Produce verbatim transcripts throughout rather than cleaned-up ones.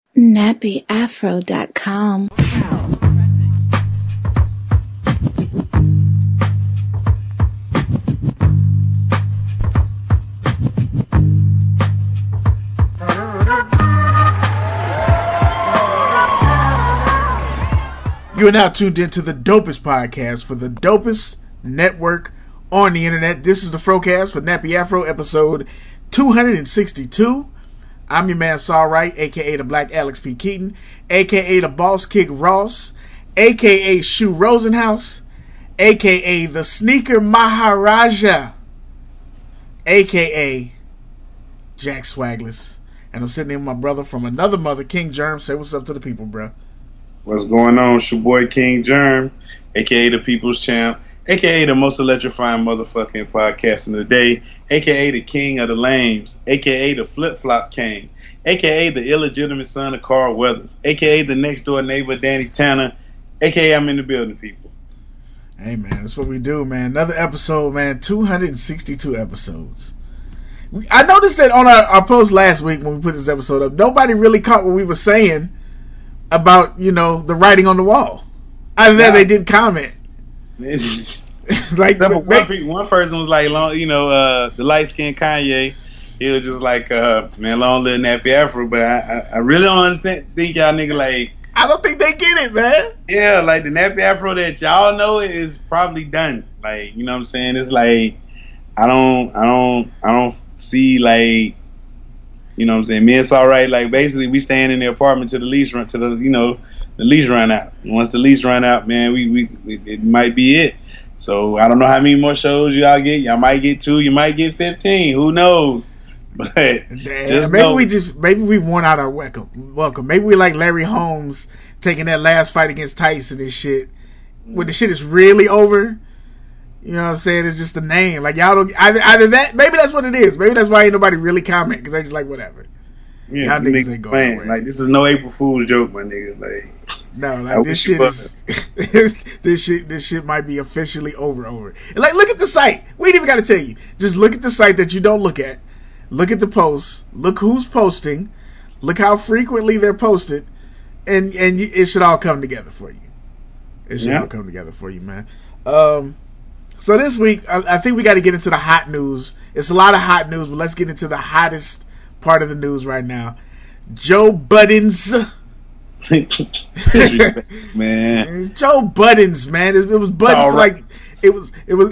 nappy afro dot com. You are now tuned into the dopest podcast for the dopest network on the internet. This is the Frocast for Nappy Afro, episode two sixty-two. I'm your man Saul Wright, aka the Black Alex P. Keaton, aka the Boss Kick Ross, aka Shoe Rosenhaus, aka the Sneaker Maharaja, aka Jack Swagless. And I'm sitting here with my brother from another mother, King Germ. Say what's up to the people, bro. What's going on? It's your boy King Germ, aka the People's Champ, aka the most electrifying motherfucking podcast in the day, aka the King of the Lames, aka the Flip Flop King, aka the illegitimate son of Carl Weathers, aka the next door neighbor Danny Tanner, aka I'm in the building, people. Hey man, that's what we do, man. Another episode, man. two sixty-two episodes. I noticed that on our, our post last week when we put this episode up, nobody really caught what we were saying about, you know, the writing on the wall. Other than that, they did comment. Like one, pe- one person was like, long, you know, uh, the light skinned Kanye. He was just like, uh, man, long live Nappy Afro. But I, I, I really don't understand. Think y'all nigga like. I don't think they get it, man. Yeah, like the Nappy Afro that y'all know is probably done. Like, you know what I'm saying? It's like I don't, I don't, I don't see like. You know what I'm saying? Me and Saul Wright, like basically we staying in the apartment till the lease run to the you know the lease run out. Once the lease run out, man, we, we we it might be it. So I don't know how many more shows y'all get. Y'all might get two. You might get fifteen. Who knows? But Damn, maybe know. we just maybe we worn out our welcome. Welcome. Maybe we like Larry Holmes taking that last fight against Tyson and shit. When the shit is really over. You know what I'm saying? It's just the name. Like, y'all don't... Either, either that... Maybe that's what it is. Maybe that's why ain't nobody really comment. Because they're just like, whatever. Yeah, y'all niggas ain't going nowhere. Like, this is no April Fool's joke, my nigga. Like... No, like, this shit is... this shit this shit might be officially over, over. And like, look at the site. We ain't even got to tell you. Just look at the site that you don't look at. Look at the posts. Look who's posting. Look how frequently they're posted. And, and you, it should all come together for you. It should yeah. all come together for you, man. Um... So this week, I, I think we got to get into the hot news. It's a lot of hot news, but let's get into the hottest part of the news right now. Joe Budden's. Man. It's Joe Budden's, man. It, it was Budden's for like, it was, it was,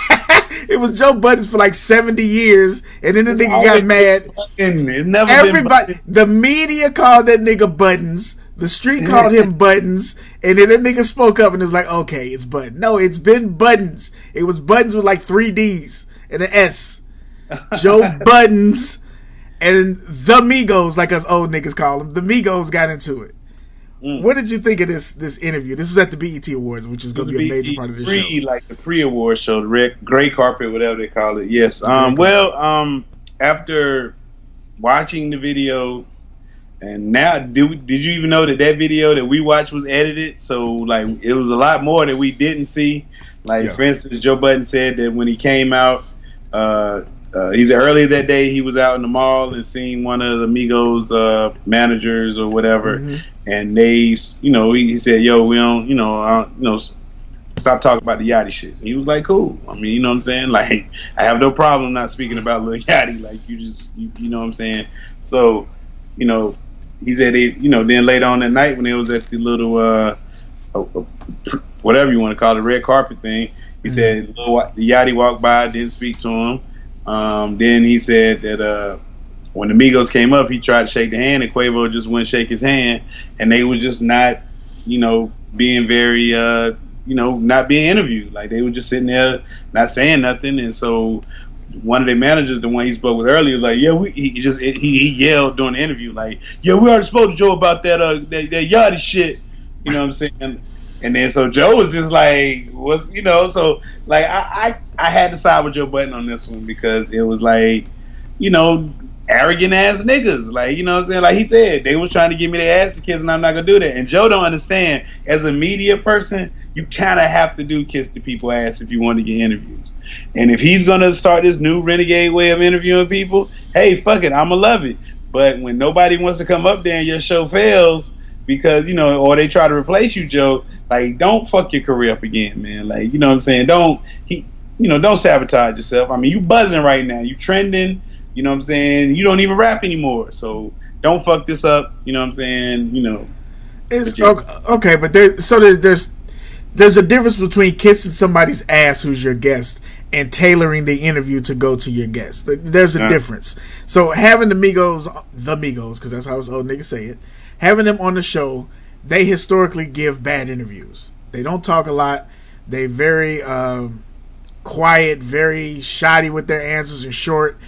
it was Joe Budden's for like seventy years, and then the it's nigga got mad. It's never Everybody, the media called that nigga Buttons. The street called him Buttons, and then that nigga spoke up and was like, okay, it's Button. No, it's been Buttons. It was Buttons with like three D's and an S. Joe Buttons and the Migos, like us old niggas call them, the Migos got into it. Mm. What did you think of this this interview? This was at the B E T Awards, which is going to be a major part of the pre, show. Like the pre-award show, the red, gray carpet, whatever they call it. Yes. Um, well, um, after watching the video... And now, did, did you even know that that video that we watched was edited? So, like, it was a lot more that we didn't see. Like, yeah. For instance, Joe Budden said that when he came out, uh, uh, he said earlier that day he was out in the mall and seen one of the Migos uh, managers or whatever. Mm-hmm. And they, you know, he, he said, yo, we don't, you know, uh, you know, stop talking about the Yachty shit. He was like, cool. I mean, you know what I'm saying? Like, I have no problem not speaking about Lil Yachty. Like, you just, you, you know what I'm saying? So, you know, he said, they, you know, then later on that night when it was at the little, uh, uh, whatever you want to call it, red carpet thing, he mm-hmm. said Lil Yachty walked by, didn't speak to him. Um, then he said that uh, when the Migos came up, he tried to shake the hand, and Quavo just wouldn't shake his hand, and they were just not, you know, being very, uh, you know, not being interviewed. Like, they were just sitting there not saying nothing, and so one of their managers, the one he spoke with earlier, was like, yeah, we, he just he, he yelled during the interview, like, yeah, we already spoke to Joe about that uh that, that Yachty shit, you know what I'm saying? And then so Joe was just like, what's, you know, so like I, I I had to side with Joe Budden on this one because it was like, you know, arrogant ass niggas, like, you know what I'm saying? Like he said, they was trying to give me their ass to kiss, and I'm not gonna do that. And Joe don't understand, as a media person, you kind of have to do kiss the people ass if you want to get interviews. And if he's gonna start this new renegade way of interviewing people, hey, fuck it, I'ma love it. But when nobody wants to come up there and your show fails because, you know, or they try to replace you, Joe, like, don't fuck your career up again, man. Like, you know what I'm saying? Don't, he, you know, don't sabotage yourself. I mean, you buzzing right now. You trending. You know what I'm saying? You don't even rap anymore. So don't fuck this up. You know what I'm saying? You know. It's okay, but there, so there's, there's, there's a difference between kissing somebody's ass who's your guest and tailoring the interview to go to your guest. There's a yeah. difference. So having the Migos, the Migos, because that's how old niggas say it, having them on the show, they historically give bad interviews. They don't talk a lot. They very um, quiet, very shoddy with their answers and short.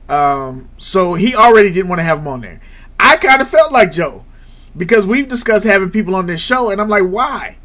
Um, so he already didn't want to have them on there. I kind of felt like Joe because we've discussed having people on this show, and I'm like, why?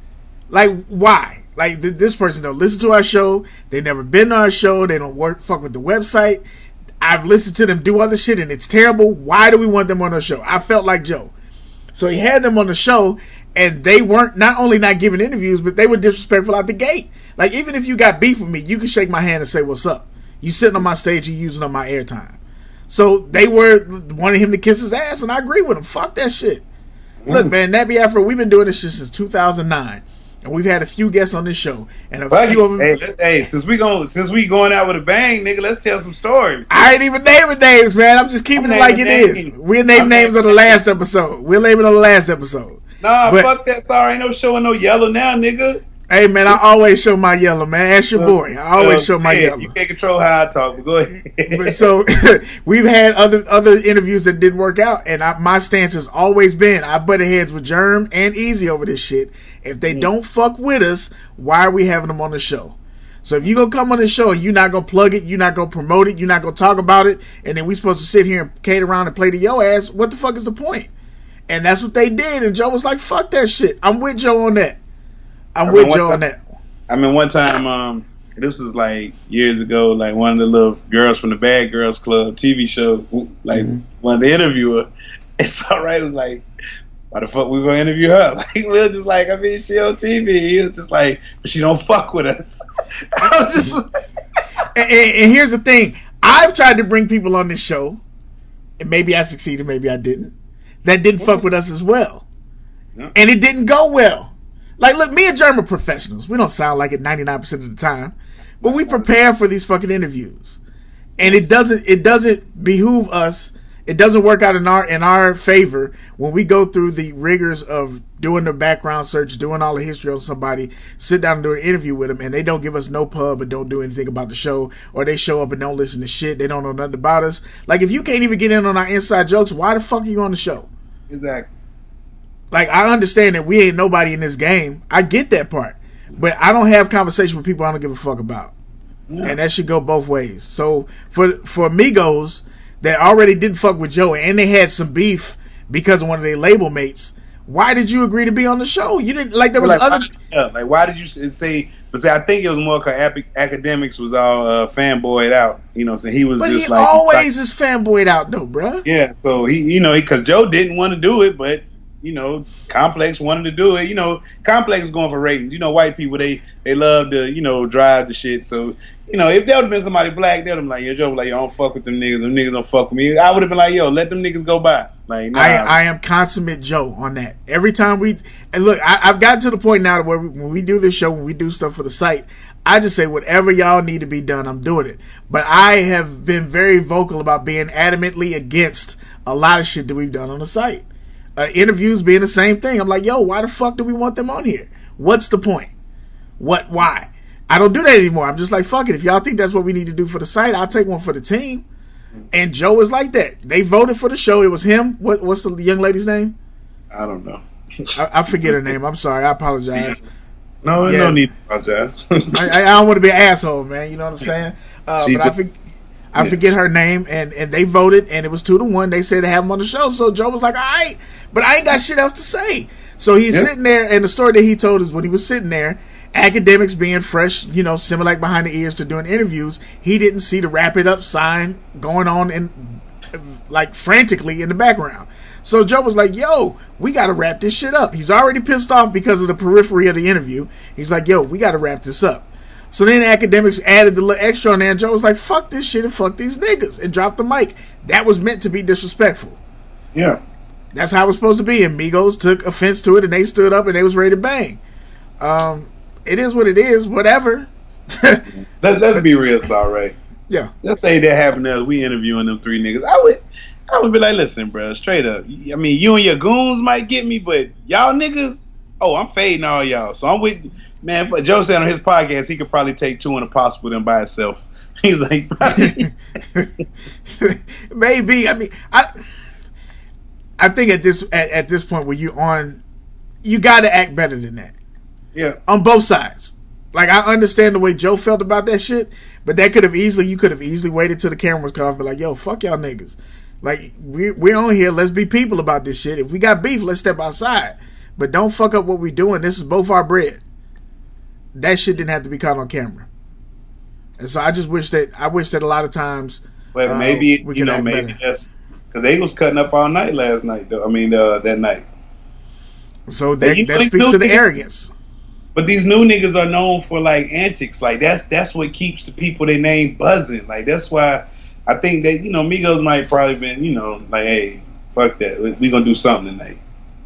Like, why? Like, th- this person don't listen to our show. They never been on our show. They don't work fuck with the website. I've listened to them do other shit, and it's terrible. Why do we want them on our show? I felt like Joe. So he had them on the show, and they weren't not only not giving interviews, but they were disrespectful out the gate. Like, even if you got beef with me, you can shake my hand and say, what's up? You sitting on my stage, you using up my airtime. So they were wanting him to kiss his ass, and I agree with him. Fuck that shit. Mm. Look, man, Nappy Afro, we've been doing this shit since two thousand nine. And we've had a few guests on this show, and a well, few of them. Hey, hey, since we going, since we going out with a bang, nigga, let's tell some stories. I ain't even naming names, man. I'm just keeping I'm it like it names. is. We'll name I'm names on the last episode. We'll name it on the last episode. Nah, but, fuck that. Sorry, ain't no showing no yellow now, nigga. Hey, man, I always show my yellow, man. Ask your boy. I always uh, show my yeah, yellow. You can't control how I talk, but go ahead. But so we've had other other interviews that didn't work out, and I, my stance has always been I butted heads with Germ and Easy over this shit. If they mm. don't fuck with us, why are we having them on the show? So if you gonna come on the show and you're not gonna plug it, you're not gonna promote it, you're not gonna talk about it, and then we supposed to sit here and cater around and play to your ass, what the fuck is the point? And that's what they did, and Joe was like, fuck that shit. I'm with Joe on that. I'm I with Joe time, on that. I mean, one time, um, this was like years ago, like one of the little girls from the Bad Girls Club T V show, like mm-hmm. one of the interviewer, it's all right, it was like, why the fuck we gonna interview her? Like, we were just like, I mean, she on T V. He was just like, but she don't fuck with us. I was just like and, and, and here's the thing. I've tried to bring people on this show, and maybe I succeeded, maybe I didn't, that didn't fuck with us as well. Yeah. And it didn't go well. Like, look, me and Germ are professionals. We don't sound like it ninety-nine percent of the time, but we prepare for these fucking interviews. And it doesn't it doesn't behoove us. It doesn't work out in our in our favor when we go through the rigors of doing the background search, doing all the history on somebody, sit down and do an interview with them, and they don't give us no pub and don't do anything about the show, or they show up and don't listen to shit. They don't know nothing about us. Like, if you can't even get in on our inside jokes, why the fuck are you on the show? Exactly. Like, I understand that we ain't nobody in this game. I get that part. But I don't have conversation with people I don't give a fuck about. Yeah. And that should go both ways. So, for for Migos that already didn't fuck with Joe and they had some beef because of one of their label mates, why did you agree to be on the show? You didn't, like, there was like, other... Yeah, like, why did you say... But see, I think it was more because Academics was all uh, fanboyed out. You know, so he was but just he like... always like, is fanboyed out, though, bruh. Yeah, so he, you know, because Joe didn't want to do it, but... You know, Complex wanted to do it. You know, Complex is going for ratings. You know, white people, they they love to, you know, drive the shit. So, you know, if there would have been somebody black, they would have been like, yo, Joe, like, yo, don't fuck with them niggas. Them niggas don't fuck with me. I would have been like, yo, let them niggas go by. Like, nah. I, I am consummate Joe on that. Every time we, and look, I, I've gotten to the point now where we, when we do this show, when we do stuff for the site, I just say whatever y'all need to be done, I'm doing it. But I have been very vocal about being adamantly against a lot of shit that we've done on the site. Uh, interviews being the same thing. I'm like, yo, why the fuck do we want them on here? What's the point? What? Why? I don't do that anymore. I'm just like, fuck it. If y'all think that's what we need to do for the site, I'll take one for the team. And Joe is like that. They voted for the show. It was him. What? What's the young lady's name? I don't know. I, I forget her name. I'm sorry. I apologize. No, yeah. No need to apologize. I, I don't want to be an asshole, man. You know what I'm saying? Uh, but just- I think. I forget her name, and, and they voted, and it was two to one. They said to have him on the show, so Joe was like, all right, but I ain't got shit else to say. So he's yep. sitting there, and the story that he told is when he was sitting there, Academics being fresh, you know, Similac behind the ears to doing interviews, he didn't see the wrap it up sign going on in like frantically in the background. So Joe was like, yo, we got to wrap this shit up. He's already pissed off because of the periphery of the interview. He's like, yo, we got to wrap this up. So then the academics added the little extra on there, and Joe was like, fuck this shit and fuck these niggas, and dropped the mic. That was meant to be disrespectful. Yeah. That's how it was supposed to be, and Migos took offense to it, and they stood up, and they was ready to bang. Um, it is what it is, whatever. let's, let's be real, Sorry. Yeah. Let's say that happened to us, we interviewing them three niggas. I would I would be like, listen, bro, straight up. I mean, you and your goons might get me, but y'all niggas, oh, I'm fading all y'all. So I'm with, man, Joe said on his podcast, he could probably take two in a possible them by himself. He's like, maybe. I mean, I I think at this at, at this point where you on, you got to act better than that. Yeah. On both sides. Like, I understand the way Joe felt about that shit, but that could have easily, you could have easily waited till the cameras cut off and be like, yo, fuck y'all niggas. Like, we, we're on here, let's be people about this shit. If we got beef, let's step outside. But don't fuck up what we doing. This is both our bread. That shit didn't have to be caught on camera. And so I just wish that, I wish that a lot of times, but uh, maybe, we you know, act maybe better. that's, because they was cutting up all night last night, though. I mean, uh, that night. So that, you know, that speaks still to the think- arrogance. But these new niggas are known for like antics. Like that's that's what keeps the people they name buzzing. Like that's why I think that, you know, Migos might probably been, you know, like, hey, fuck that, we, we gonna do something tonight.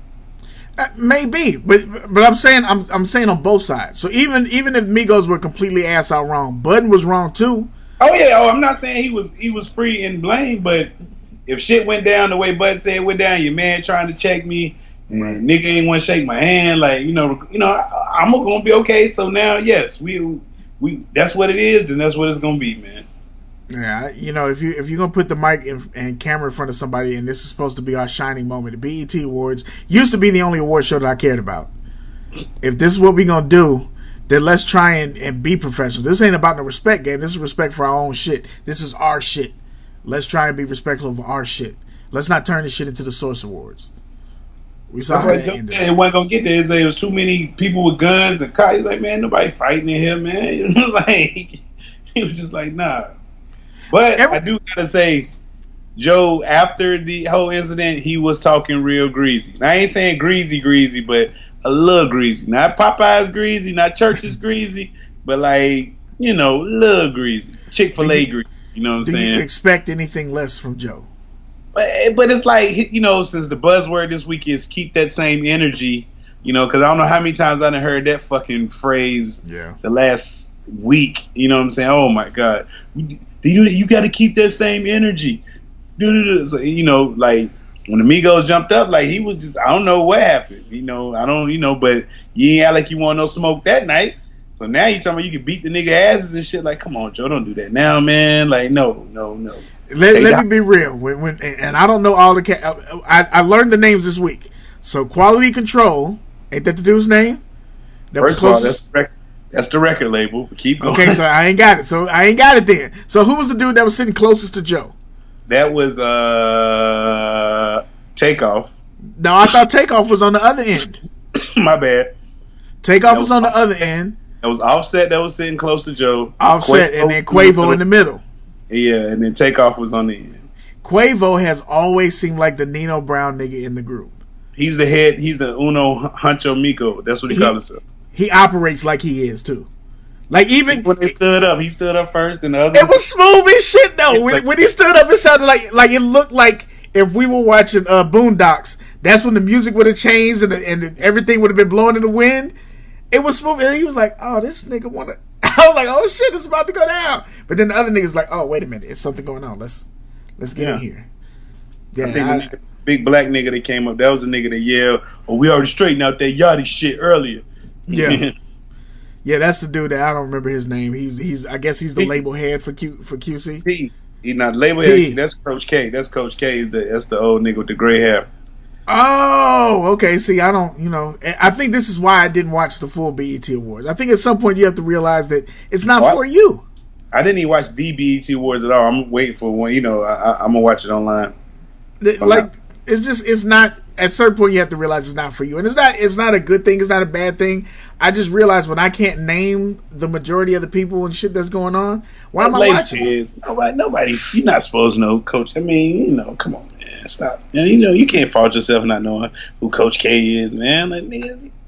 Uh, maybe, but but I'm saying I'm I'm saying on both sides. So even even if Migos were completely ass out wrong, Budden was wrong too. Oh yeah, oh I'm not saying he was he was free in blame, but if shit went down the way Bud said it went down, your man trying to check me, and Right. nigga ain't want to shake my hand, like, you know, you know, I, I'm gonna be okay. So now, yes, we we that's what it is, then that's what it's gonna be, man. Yeah, you know, if you if you're gonna put the mic in, and camera in front of somebody, and this is supposed to be our shining moment, the B E T Awards used to be the only award show that I cared about. If this is what we're gonna do, then let's try and, and be professional. This ain't about the respect game. This is respect for our own shit. This is our shit. Let's try and be respectful of our shit. Let's not turn this shit into the Source Awards. We saw That's how why that Joe ended. said it wasn't gonna get there. He said there was too many people with guns and cars. He's like, man, nobody fighting in here, man. It was like, he was just like, nah. But Every- I do gotta say, Joe, after the whole incident, he was talking real greasy. Now, I ain't saying greasy, greasy, but a little greasy. Not Popeye's greasy, not Church's greasy, but like, you know, a little greasy. Chick-fil-A greasy. You know what I'm Do saying? you expect anything less from Joe? But, but it's like, you know, since the buzzword this week is keep that same energy, you know, because I don't know how many times I done heard that fucking phrase Yeah. the last week. You know what I'm saying? Oh, my God. You, you got to keep that same energy. So, you know, like, when the Migos jumped up, like, he was just, I don't know what happened. You know, I don't, you know, but you ain't act like you want no smoke that night. So now you talking about you can beat the nigga asses and shit. Like, come on, Joe, don't do that now, man. Like, no, no, no. Let, Hey, let Doc- me be real. When, when and I don't know all the. Ca- I, I learned the names this week. So Quality Control, ain't that the dude's name? That First of all, closest- that's the, rec- that's the record label. Keep going. Okay, so I ain't got it. So I ain't got it then. So who was the dude that was sitting closest to Joe? That was uh Takeoff. No, I thought Takeoff was on the other end. My bad. Takeoff That was was- on the other end. That was Offset that was sitting close to Joe. Offset, and then Quavo in the middle. Yeah, and then Takeoff was on the end. Quavo has always seemed like the Nino Brown nigga in the group. He's the head. He's the Uno Huncho Miko. That's what he, He- calls himself. He operates like he is too. Like even When they stood up, he stood up first, and the other. it was smooth as shit though. When, like- when he stood up, it sounded like like it looked like if we were watching uh, Boondocks. That's when the music would have changed and the, and everything would have been blowing in the wind. It was smooth, and he was like, "Oh, this nigga wanna." I was like, "Oh shit, it's about to go down." But then the other niggas like, "Oh, wait a minute, it's something going on. Let's let's get Yeah. in here." Yeah, I think I- the nigga- big black nigga that came up. That was the nigga that yelled, "Oh, we already straightened out that Yachty shit earlier." yeah, yeah. That's the dude that I don't remember his name. He's he's I guess he's the He- label head for Q for Q C. P. He not label P. head. That's Coach K. That's Coach K. Is the that's the old nigga with the gray hair. Oh, okay. See, I don't, you know, I think this is why I didn't watch the full B E T Awards. I think at some point you have to realize that it's not What? for you. I didn't even watch the B E T Awards at all. I'm waiting for one. You know, I, I, I'm gonna watch it online. Th- Oh, Like, no. it's just, it's not. At a certain point, you have to realize it's not for you, and it's not. It's not a good thing. It's not a bad thing. I just realized when I can't name the majority of the people and shit that's going on, why am I Label watching? heads. Nobody, nobody. You're not supposed to know Coach. I mean, you know, come on, man, stop. And you know, you can't fault yourself not knowing who Coach K is, man. Like, niggas,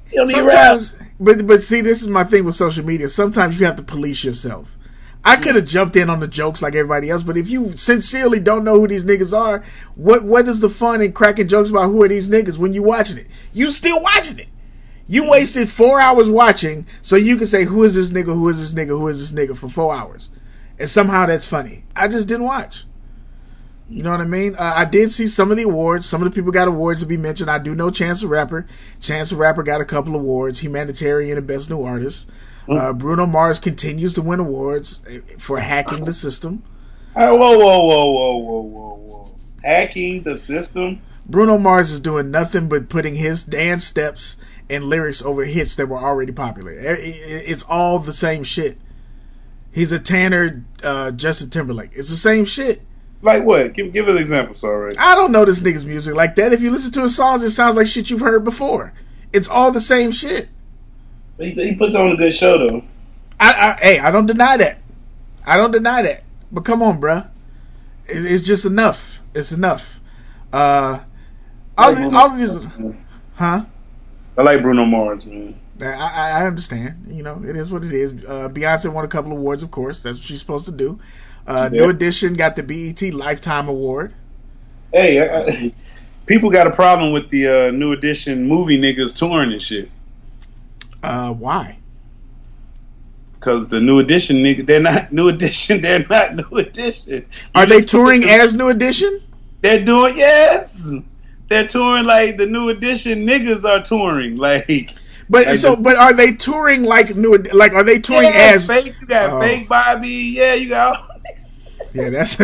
You don't need sometimes, but but see, this is my thing with social media. Sometimes you have to police yourself. I could have jumped in on the jokes like everybody else, but if you sincerely don't know who these niggas are, what what is the fun in cracking jokes about who are these niggas when you watching it? You still watching it. You wasted four hours watching so you can say, who is this nigga, who is this nigga, who is this nigga for four hours. And somehow that's funny. I just didn't watch. You know what I mean? Uh, I did see some of the awards. Some of the people got awards to be mentioned. I do know Chance the Rapper. Chance the Rapper got a couple awards. Humanitarian and Best New Artist. Uh, Bruno Mars continues to win awards for hacking the system. Right, whoa, whoa, whoa, whoa, whoa, whoa, whoa. Hacking the system? Bruno Mars is doing nothing but putting his dance steps and lyrics over hits that were already popular. It's all the same shit. He's a Tanner, uh, Justin Timberlake. It's the same shit. Like what? Give give an example, sorry. I don't know this nigga's music like that. If you listen to his songs, it sounds like shit you've heard before. It's all the same shit. He, he puts on a good show, though. I, I, hey, I don't deny that. I don't deny that. But come on, bruh. It, it's just enough. It's enough. Uh, all, like all of these, huh? I like Bruno Mars, man. I, I, I understand. You know, it is what it is. Uh, Beyonce won a couple awards, of course. That's what she's supposed to do. Uh, yeah. New Edition got the B E T Lifetime Award. Hey, I, I, people got a problem with the uh, New Edition movie niggas touring and shit. Uh, why? Because the New Edition nigga, they're not New Edition. They're not New Edition. Are they touring as New Edition? They're doing yes. They're touring like the New Edition niggas are touring like. But like so, the, but are they touring like new? Like, are they touring yeah, as fake? You got oh. fake Bobby. Yeah, you got. Yeah, that's.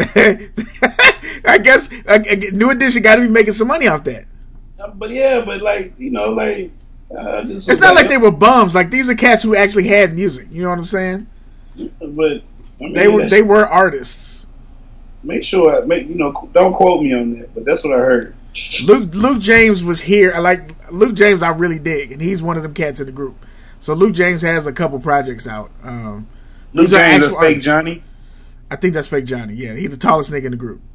I guess uh, New Edition got to be making some money off that. But yeah, but like you know, like. Uh, it's not like, like they were bums. Like these are cats who actually had music. You know what I'm saying? But I mean, they were they were artists. Make sure, I make you know, don't quote me on that. But that's what I heard. Luke Luke James was here. I like Luke James. I really dig, and he's one of them cats in the group. So Luke James has a couple projects out. Um, Luke James is Fake artists. Johnny. I think that's Fake Johnny. Yeah, he's the tallest nigga in the group.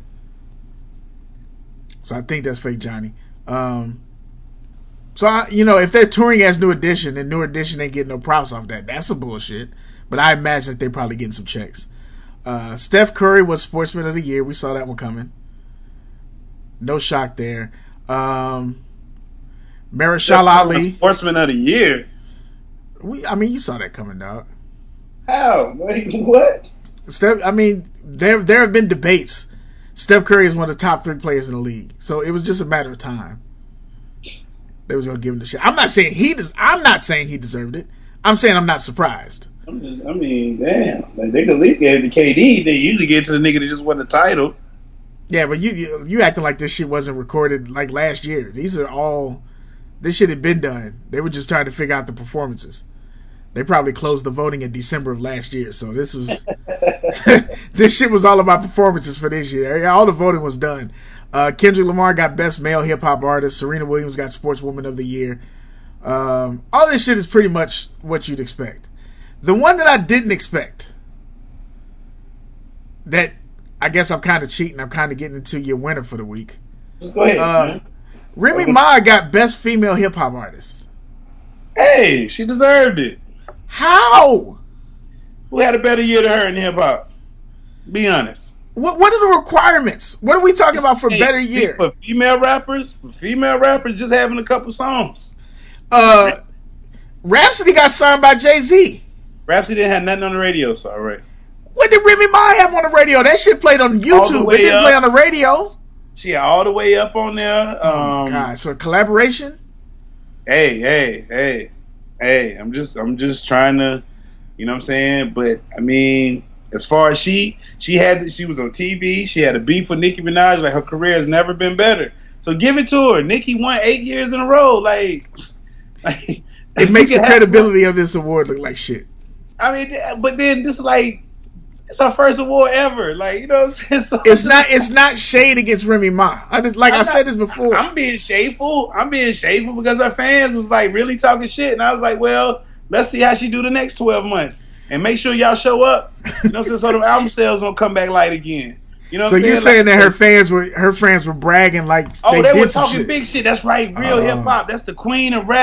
So I think that's Fake Johnny. Um, So, I, you know, if they're touring as New Edition and New Edition ain't getting no props off that, that's some bullshit. But I imagine that they're probably getting some checks. Uh, Steph Curry was Sportsman of the Year. We saw that one coming. No shock there. Um, Mahershala Ali. Sportsman of the Year? We, I mean, you saw that coming, dog. How? Like, what? Steph, I mean, there there have been debates. Steph Curry is one of the top three players in the league. So it was just a matter of time. They was gonna give him the shit. I'm not saying he des- I'm not saying he deserved it. I'm saying I'm not surprised. I'm just, I mean, damn. Like they could at least give it to K D. They usually get to the nigga that just won the title. Yeah, but you, you you acting like this shit wasn't recorded like last year. These are all this shit had been done. They were just trying to figure out the performances. They probably closed the voting in December of last year. So this was this shit was all about performances for this year. All the voting was done. Uh, Kendrick Lamar got Best Male Hip Hop Artist. Serena Williams got Sportswoman of the Year. Um, all this shit is pretty much what you'd expect. The one that I didn't expect, that I guess I'm kind of cheating. I'm kind of getting into your winner for the week. Just go ahead. Uh, Remy Ma got Best Female Hip Hop Artist. Hey, she deserved it. How? Who had a better year than her in hip hop? Be honest. What What are the requirements? What are we talking about for hey, better year? For female rappers, for female rappers, just having a couple songs. Uh, Rhapsody got signed by Jay-Z. Rhapsody didn't have nothing on the radio, so all right. What did Remy Ma have on the radio? That shit played on YouTube. It didn't up. play on the radio. She had all the way up on there. Oh um, my God! So collaboration. Hey, hey, hey, hey! I'm just, I'm just trying to, you know what I'm saying? But I mean, as far as she, she had, she was on T V. She had a beef with Nicki Minaj. Like her career has never been better. So give it to her. Nicki won eight years in a row. Like, like it makes the credibility of this award look like shit. I mean, but then this like. It's our first award ever. Like, you know what I'm saying? So it's not it's not shade against Remy Ma. I just like I'm I said not, this before. I'm being shameful. I'm being shameful because our fans was like really talking shit. And I was like, well, let's see how she do the next twelve months. And make sure y'all show up. You know what I'm saying? So the album sales don't come back light again. You know what so I'm saying? you're saying like, that her fans were her fans were bragging like oh, they, they did were some talking shit. big shit. That's right. Real uh, hip hop. That's the queen of rap.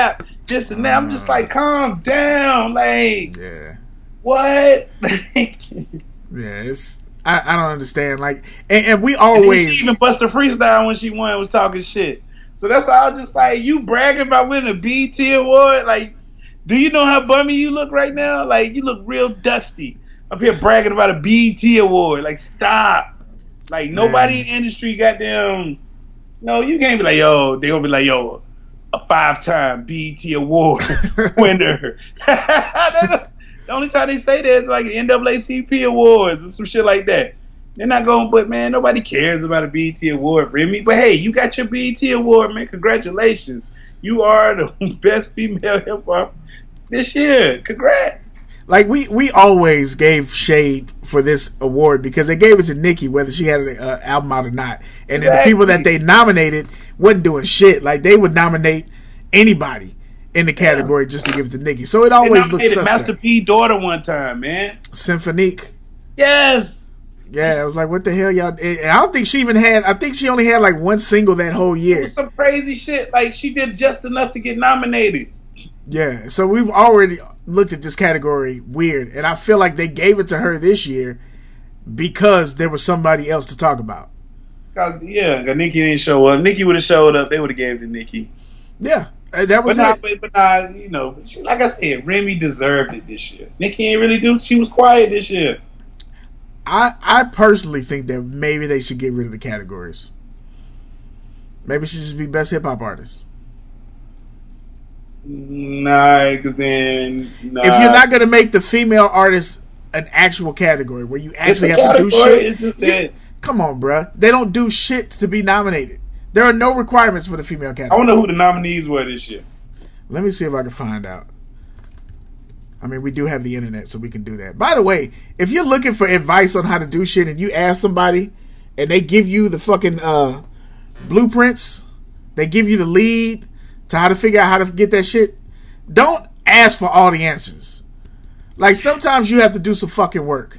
this and that. I'm just like, calm down, like, yeah, what? yeah, it's I, I don't understand. Like, and, and we always and she even bust a freestyle when she won, was talking shit. So that's why I was just like, you bragging about winning a B E T award? Like, do you know how bummy you look right now? Like, you look real dusty up here bragging about a B E T award. Like, stop. Like, nobody Man. in the industry got them. No, you can't be like, yo, they gonna be like, yo, a five-time B E T award winner. The only time they say that is like N double A C P awards or some shit like that. They're not going, but man, nobody cares about a B E T award, Remy. But hey, you got your B E T award, man. Congratulations. You are the best female hip hop this year. Congrats. Like, we, we always gave shade for this award because they gave it to Nicki whether she had an uh, album out or not. And then the people that they nominated wasn't doing shit. Like, they would nominate anybody in the category yeah. just to give it to Nicki. So it always looks suspect. Master P daughter one time, man. Symphonique. Yes. Yeah, I was like, what the hell, y'all? And I don't think she even had, I think she only had like one single that whole year. It was some crazy shit. Like, she did just enough to get nominated. Yeah, so we've already looked at this category weird, and I feel like they gave it to her this year because there was somebody else to talk about. Cause, yeah, cause Nicki didn't show up. Nicki would have showed up. They would have gave it to Nicki. Yeah, that was but it. Not, but not, you know, she, like I said, Remy deserved it this year. Nicki ain't really do. She was quiet this year. I I personally think that maybe they should get rid of the categories. Maybe it should just be best hip hop artist. Nah, because then nah. If you're not gonna make the female artist an actual category where you actually have category, to do shit, it's just you, that. Come on, bruh. They don't do shit to be nominated. There are no requirements for the female category. I want to know who the nominees were this year. Let me see if I can find out. I mean, we do have the internet, so we can do that. By the way, if you're looking for advice on how to do shit and you ask somebody and they give you the fucking uh, blueprints, they give you the lead to how to figure out how to get that shit, don't ask for all the answers. Like, sometimes you have to do some fucking work.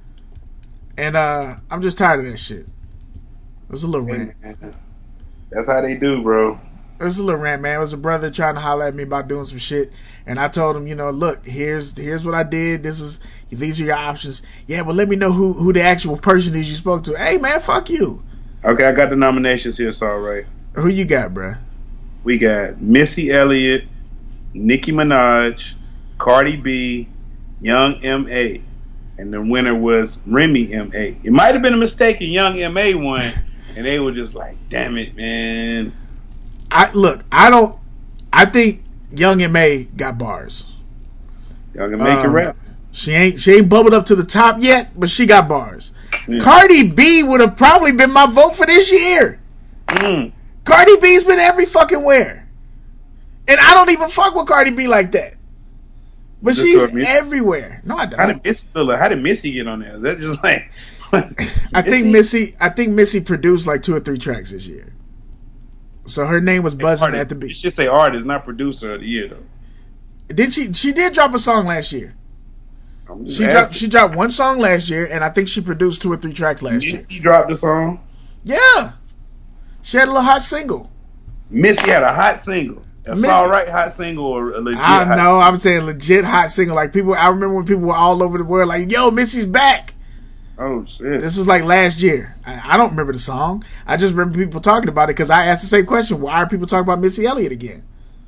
And uh, I'm just tired of that shit. It was a little rant. That's how they do, bro. It was a little rant, man. It was a brother trying to holler at me about doing some shit, and I told him, you know, look, here's here's what I did. This is these are your options. Yeah, but let me know who who the actual person is you spoke to. Hey, man, fuck you. Okay, I got the nominations here. It's all right. Who you got, bruh? We got Missy Elliott, Nicki Minaj, Cardi B, Young M A, and the winner was Remy M A. It might have been a mistake and Young M A won, and they were just like, damn it, man. I look, I don't I think Young M A got bars. Young M A um, can rap. She ain't she ain't bubbled up to the top yet, but she got bars. Yeah. Cardi B would have probably been my vote for this year. Mm. Cardi B's been every fucking where. And I don't even fuck with Cardi B like that. But she's everywhere. No, I don't. How did Missy How did Missy get on there? Is that just like I think Missy I think Missy produced like two or three tracks this year. So her name was buzzing artist. at the beat. You should say artist, not producer of the year, though. Did she? She did drop a song last year. She asking. dropped. She dropped one song last year, and I think she produced two or three tracks last Missy year. Missy dropped a song. Yeah, she had a little hot single. Missy had a hot single. A Missy, all right hot single or a legit. I hot know. I'm saying legit hot single. Like people. I remember when people were all over the world like, "Yo, Missy's back." Oh shit! This was like last year. I, I don't remember the song. I just remember people talking about it because I asked the same question: why are people talking about Missy Elliott again?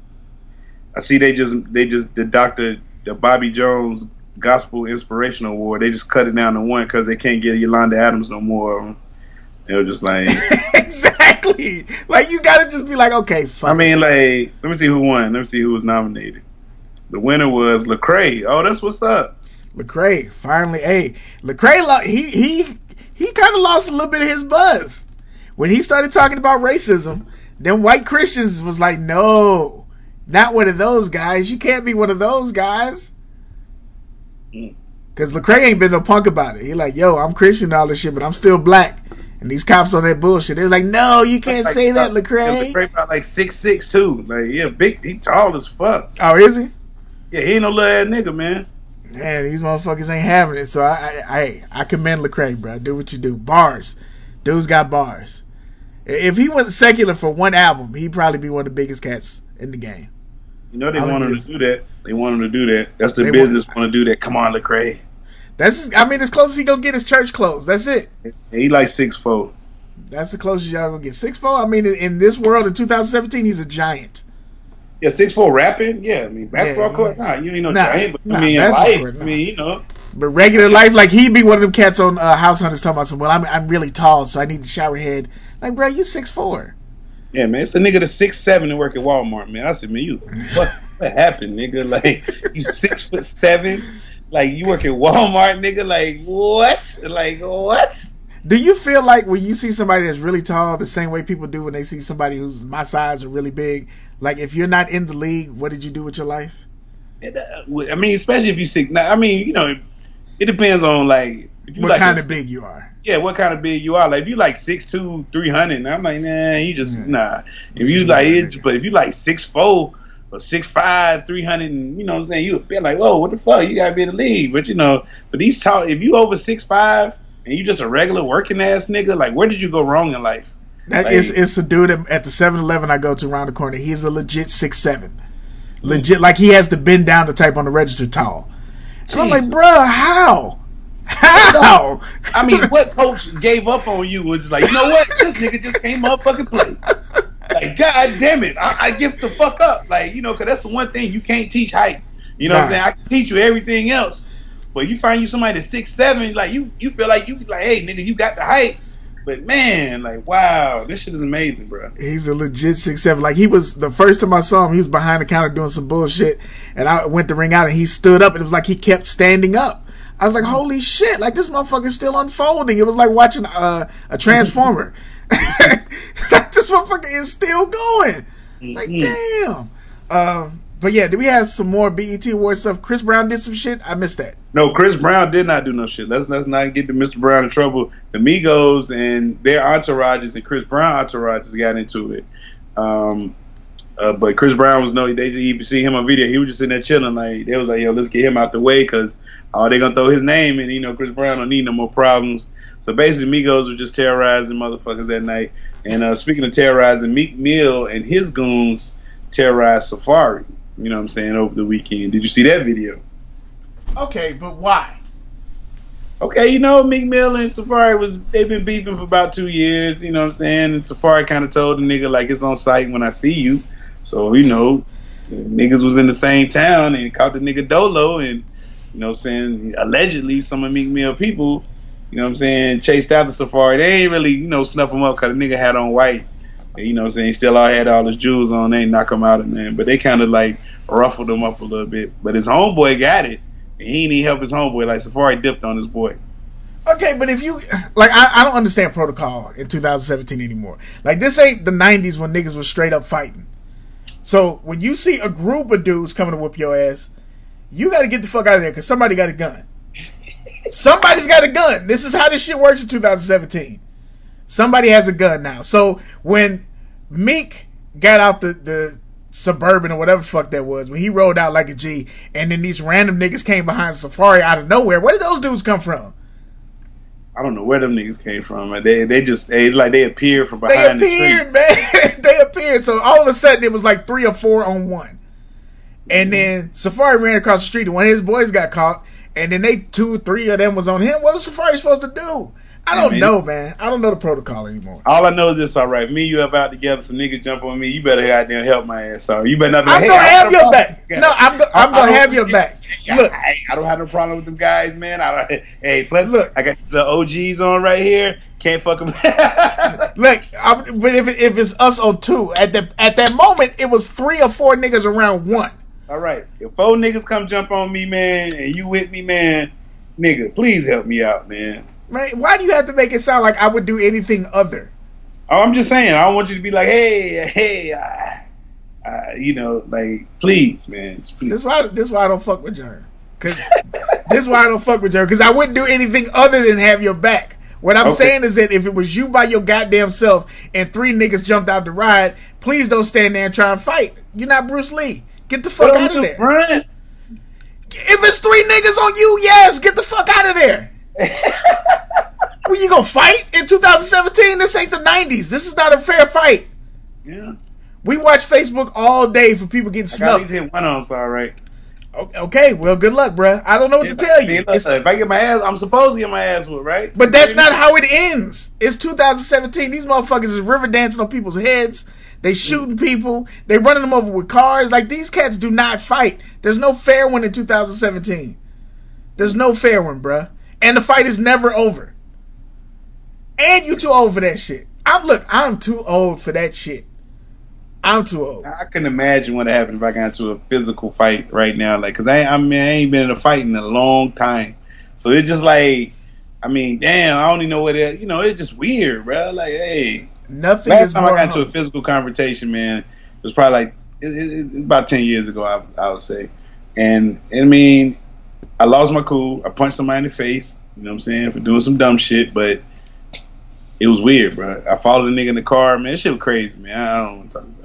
I see they just they just the Doctor the Bobby Jones Gospel Inspirational Award. They just cut it down to one because they can't get Yolanda Adams no more. They were just like exactly. Like you gotta just be like, okay, fuck. I mean, like let me see who won. Let me see who was nominated. The winner was Lecrae. Oh, that's what's up. Lecrae finally, hey, Lecrae, he he he kind of lost a little bit of his buzz when he started talking about racism. Then white Christians was like, no, not one of those guys. You can't be one of those guys. Because Lecrae ain't been no punk about it. He like, yo, I'm Christian and all this shit, but I'm still black. And these cops on that bullshit. They're like, no, you can't like, say that, uh, Lecrae. Lecrae about like six six too. Like yeah, big. He tall as fuck. Oh, is he? Yeah, he ain't no little ass nigga, man. Man, these motherfuckers ain't having it. So I, I, I, I commend Lecrae, bro. Do what you do. Bars, dude's got bars. If he went secular for one album, he'd probably be one of the biggest cats in the game. You know they All want it him is. to do that. They want him to do that. That's the They business. Want to do that? Come on, Lecrae. That's just, I mean, as close as he gonna get his church clothes. That's it. He like six foot. That's the closest y'all gonna get. Six foot. I mean, in, in this world in two thousand seventeen, he's a giant. Yeah, six foot rapping. Yeah, I mean basketball Yeah, court. yeah. Nah, you ain't no Nah, giant. But nah, I mean, in basketball life, court, nah. I mean, you know. But regular life, like he'd be one of them cats on uh, House Hunters talking about some. Well, I'm I'm really tall, so I need the shower head. Like, bro, you six four. Yeah, man, it's a nigga that's six seven and work at Walmart, man. I said, man, you what, what happened, nigga? Like you six foot seven, like you work at Walmart, nigga. Like what? Like what? Do you feel like when you see somebody that's really tall, the same way people do when they see somebody who's my size or really big? Like, if you're not in the league, what did you do with your life? And, uh, I mean, especially if you six. I mean, you know, it depends on like if you What like kind a- of big you are? Yeah, what kind of big you are? Like if you like six two, three hundred, I'm like, nah, you just Yeah. nah. If Just you a like, little it, nigga. but if you like six four or six five, three hundred, and you know what I'm saying, you would feel like, whoa, what the fuck? You gotta be in the league. But you know, but these tall, if you over six five and you just a regular working ass nigga, like where did you go wrong in life? That Like- is, it's a dude at at the seven eleven I go to around the corner. He's a legit six seven. Legit, like he has to bend down to type on the register tall. And I'm like, Jesus. bruh, how? How? I mean, what coach gave up on you was just like, you know what? This nigga just can't motherfucking play. Like, god damn it, I, I give the fuck up. Like, you know, because that's the one thing you can't teach height. You know what I'm Nah. saying? I can teach you everything else, but you find you somebody that's six seven, like you, you feel like you like, hey, nigga, you got the height. But man, like, wow, this shit is amazing, bro. He's a legit six seven. Like, he was, the first time I saw him, he was behind the counter doing some bullshit, and I went to ring out, and he stood up, and it was like he kept standing up. I was like, holy shit, like, this motherfucker's still unfolding. It was like watching uh, a Transformer. Like, this motherfucker is still going. It's like, Mhm. damn. Um, but yeah, do we have some more B E T Award stuff? Chris Brown did some shit? I missed that. No, Chris Brown did not do no shit. Let's let's not get to Mister Brown in trouble. The Migos and their entourages and Chris Brown entourages got into it. Um, uh, but Chris Brown was no, they you see him on video. He was just sitting there chilling. Like they was like, yo, let's get him out the way because oh, they gonna throw his name in. You know, Chris Brown don't need no more problems. So basically, Migos were just terrorizing motherfuckers that night. And uh, speaking of terrorizing, Meek Mill and his goons terrorized Safari. You know what I'm saying, over the weekend. Did you see that video? Okay, but why? Okay, you know, Meek Mill and Safari was they've been beefing for about two years, you know what I'm saying? And Safari kinda told the nigga like it's on sight when I see you. So, you know, niggas was in the same town and caught the nigga Dolo and you know what I'm saying, allegedly some of Meek Mill people, you know what I'm saying, chased after Safari. They ain't really, you know, snuff him up because the nigga had on white. And, you know what I'm saying, he still all had all his jewels on, they ain't knock him out of there. But they kinda like ruffled him up a little bit. But his homeboy got it. And he ain't even help his homeboy. Like Safari dipped on his boy. Okay, but if you like, I, I don't understand protocol in two thousand seventeen anymore. Like, this ain't the nineties when niggas was straight up fighting. So when you see a group of dudes coming to whoop your ass, you got to get the fuck out of there because somebody got a gun. Somebody's got a gun. This is how this shit works in two thousand seventeen. Somebody has a gun now. So when Meek got out the the Suburban or whatever the fuck that was, when he rolled out like a G, and then these random niggas came behind Safari out of nowhere, where did those dudes come from? I don't know where them niggas came from. Man. They they just they, like they appeared from They behind the appeared, street. man. They appeared. So all of a sudden, it was like three or four on one. And then Safari ran across the street, and one of his boys got caught. And then they two, three of them was on him. What was Safari supposed to do? I don't man. know, man. I don't know the protocol anymore. All I know is this, all right. Me and you have out together, some niggas jump on me. You better goddamn help my ass. All right. You better not be I'm like, gonna hey, I have don't your know. back. No, I'm, go- I'm I- I gonna don't- have your back. Yeah, Look, I, I don't have no problem with them guys, man. I don't, hey, plus Look. I got the O Gs on right here. Can't fuck them. look. I'm, but if it, if it's us on two, at the at that moment, it was three or four niggas around one. All right. If four niggas come jump on me, man, and you with me, man, nigga, please help me out, man. Man, why do you have to make it sound like I would do anything other? Oh, I'm just saying. I don't want you to be like, hey, hey, uh, uh, you know, like, please, man, just please. This why this why I don't fuck with Jern. Cause this why I don't fuck with Jern. Cause I wouldn't do anything other than have your back. What I'm Okay. saying is that if it was you by your goddamn self and three niggas jumped out the ride, please don't stand there and try and fight. You're not Bruce Lee. Get the fuck Put 'em out of to there. front. If it's three niggas on you, yes, get the fuck out of there. Well, you gonna fight in two thousand seventeen? This ain't the nineties. This is not a fair fight. Yeah. We watch Facebook all day for people getting I got at snuffed. least hit one on, so all right. Okay, well, good luck, bruh. I don't know what Yeah, to tell you. man, look, if I get my ass, I'm supposed to get my ass whooped, right? But that's not how it ends. It's two thousand seventeen. These motherfuckers is river dancing on people's heads. They shooting people. They running them over with cars. Like, these cats do not fight. There's no fair one in two thousand seventeen. There's no fair one, bruh. And the fight is never over. And you too old for that shit. I'm look. I'm too old for that shit. I'm too old. I couldn't imagine what would happen if I got into a physical fight right now. Like, cause I, I mean, I ain't been in a fight in a long time. So it's just like, I mean, damn, I don't even know what it. You know, it's just weird, bro. Like, hey, nothing. Last is time more I got into humble. a physical confrontation, man, it was probably like it, it, it, about ten years ago. I, I would say, and, and I mean, I lost my cool. I punched somebody in the face. You know what I'm saying, for doing some dumb shit, but it was weird, bro. I followed a nigga in the car, man. That shit was crazy, man. I don't want to talk about it.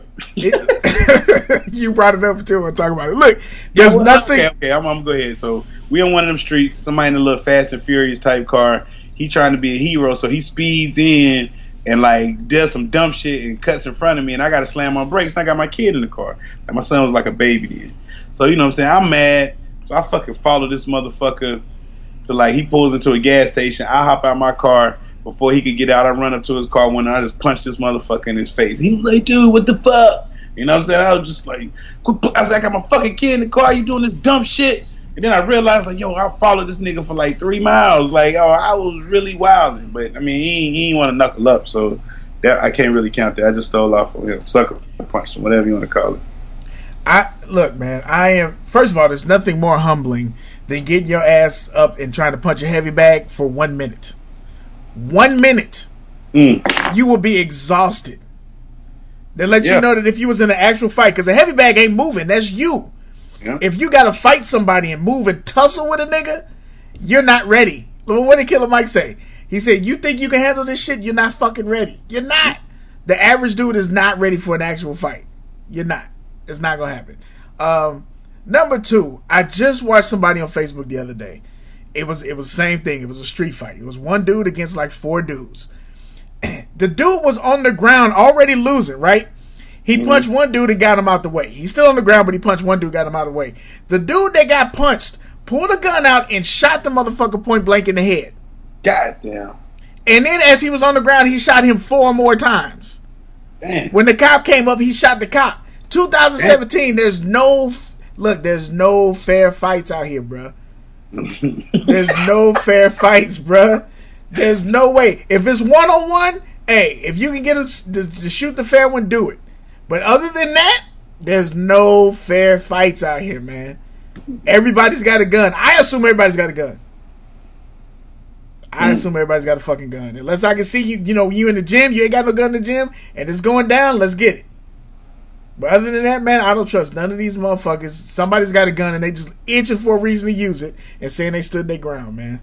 It, you brought it up too. We'll talk about it. Look, there's Yeah, well, nothing. Okay, okay, I'm, I'm gonna go ahead. So we on one of them streets. Somebody in a little Fast and Furious type car. He trying to be a hero, so he speeds in and like does some dumb shit and cuts in front of me, and I got to slam on brakes. And I got my kid in the car. And my son was like a baby then. So you know what I'm saying. I'm mad. So I fucking follow this motherfucker to like he pulls into a gas station. I hop out my car. Before he could get out, I run up to his car window. I just punched this motherfucker in his face. He was like, dude, what the fuck? You know what I'm saying? I was just like, I was like, I got my fucking kid in the car. You doing this dumb shit? And then I realized, like, yo, I followed this nigga for like three miles. Like, oh, I was really wilding. But, I mean, he, he ain't want to knuckle up. So that I can't really count that. I just stole off on him. Sucker punch him, whatever you want to call it. I look, man. I am. First of all, there's nothing more humbling than getting your ass up and trying to punch a heavy bag for one minute. One minute, Mm. you will be exhausted. They let Yeah. you know that if you was in an actual fight, because a heavy bag ain't moving, that's you. Yeah. If you got to fight somebody and move and tussle with a nigga, you're not ready. What did Killer Mike say? He said, you think you can handle this shit? You're not fucking ready. You're not. The average dude is not ready for an actual fight. You're not. It's not going to happen. Um, number two, I just watched somebody on Facebook the other day. It was it was the same thing. It was a street fight. It was one dude against like four dudes. The dude was on the ground already losing, right? He mm-hmm. punched one dude and got him out the way. He's still on the ground, but he punched one dude, got him out of the way. The dude that got punched pulled a gun out and shot the motherfucker point blank in the head. God damn. And then as he was on the ground, he shot him four more times. Damn. When the cop came up, he shot the cop. twenty seventeen, Damn. there's no... Look, there's no fair fights out here, bruh. There's no fair fights, bruh. There's no way. If it's one on one, hey, if you can get us to, to shoot the fair one, do it. But other than that, there's no fair fights out here, man. Everybody's got a gun. I assume everybody's got a gun. I assume everybody's got a fucking gun. Unless I can see you, you know, you in the gym, you ain't got no gun in the gym, and it's going down, let's get it. But other than that, man, I don't trust none of these motherfuckers. Somebody's got a gun and they just itching for a reason to use it and saying they stood their ground, man.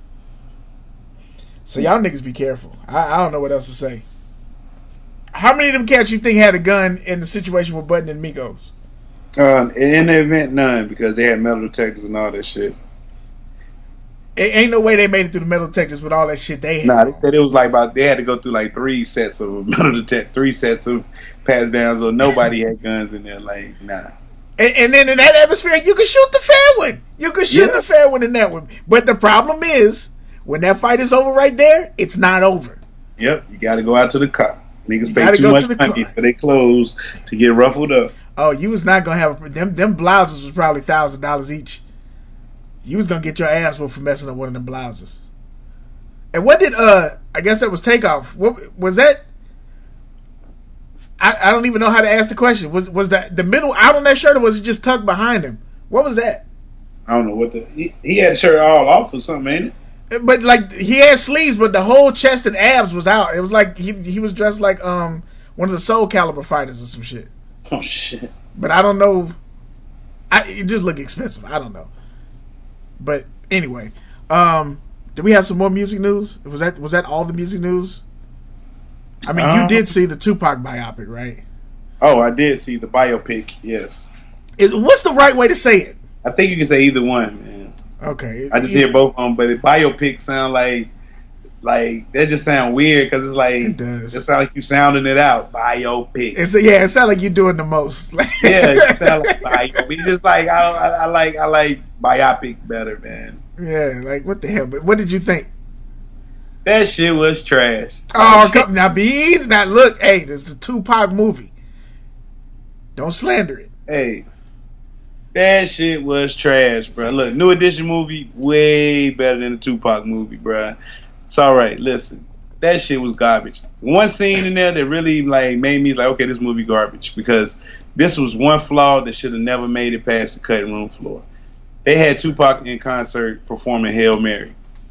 So y'all niggas be careful. I, I don't know what else to say. How many of them cats you think had a gun in the situation with Button and Migos? Uh, in the event, none, because they had metal detectors and all that shit. It ain't no way they made it through the metal detectors with all that shit they had. Nah, they said it was like about they had to go through like three sets of metal detect, three sets of pass downs, or nobody had guns in there. Like, nah. And, and then in that atmosphere, you can shoot the fair one. You can shoot yeah. the fair one in that one. But the problem is, when that fight is over right there, it's not over. Yep, you got to go out to the car. Niggas you pay too much to money car. for their clothes to get ruffled up. Oh, you was not gonna have a, them. Them blouses was probably thousand dollars each. You was gonna get your ass whooped for messing up one of them blouses. And what did uh? I guess that was Takeoff. What was that? I, I don't even know how to ask the question. Was was that the middle out on that shirt, or was it just tucked behind him? What was that? I don't know what the he, he had the shirt all off or something, ain't it? But like he had sleeves, but the whole chest and abs was out. It was like he he was dressed like um one of the Soul Calibur fighters or some shit. Oh shit! But I don't know. I it just looked expensive. I don't know. But anyway, um, did we have some more music news? Was that was that all the music news? I mean, um, you did see the Tupac biopic, right? Oh, I did see the biopic. Yes. Is what's the right way to say it? I think you can say either one, man. Okay. I just yeah. hear both of them, but the biopic sound like Like that just sound weird because it's like It does. it sound like you sounding it out. Biopic. It's yeah. It sounds like you're doing the most. Yeah, it sound like biopic. It's just like I, I, I like I like biopic better, man. Yeah, like what the hell? But what did you think? That shit was trash. Oh, come now, be easy. Now look, hey, this is a Tupac movie. Don't slander it. Hey, that shit was trash, bro. Look, New Edition movie way better than the Tupac movie, bro. It's all right. Listen, that shit was garbage. One scene in there that really like made me like, okay, this movie garbage because this was one flaw that should have never made it past the cutting room floor. They had Tupac in concert performing Hail Mary.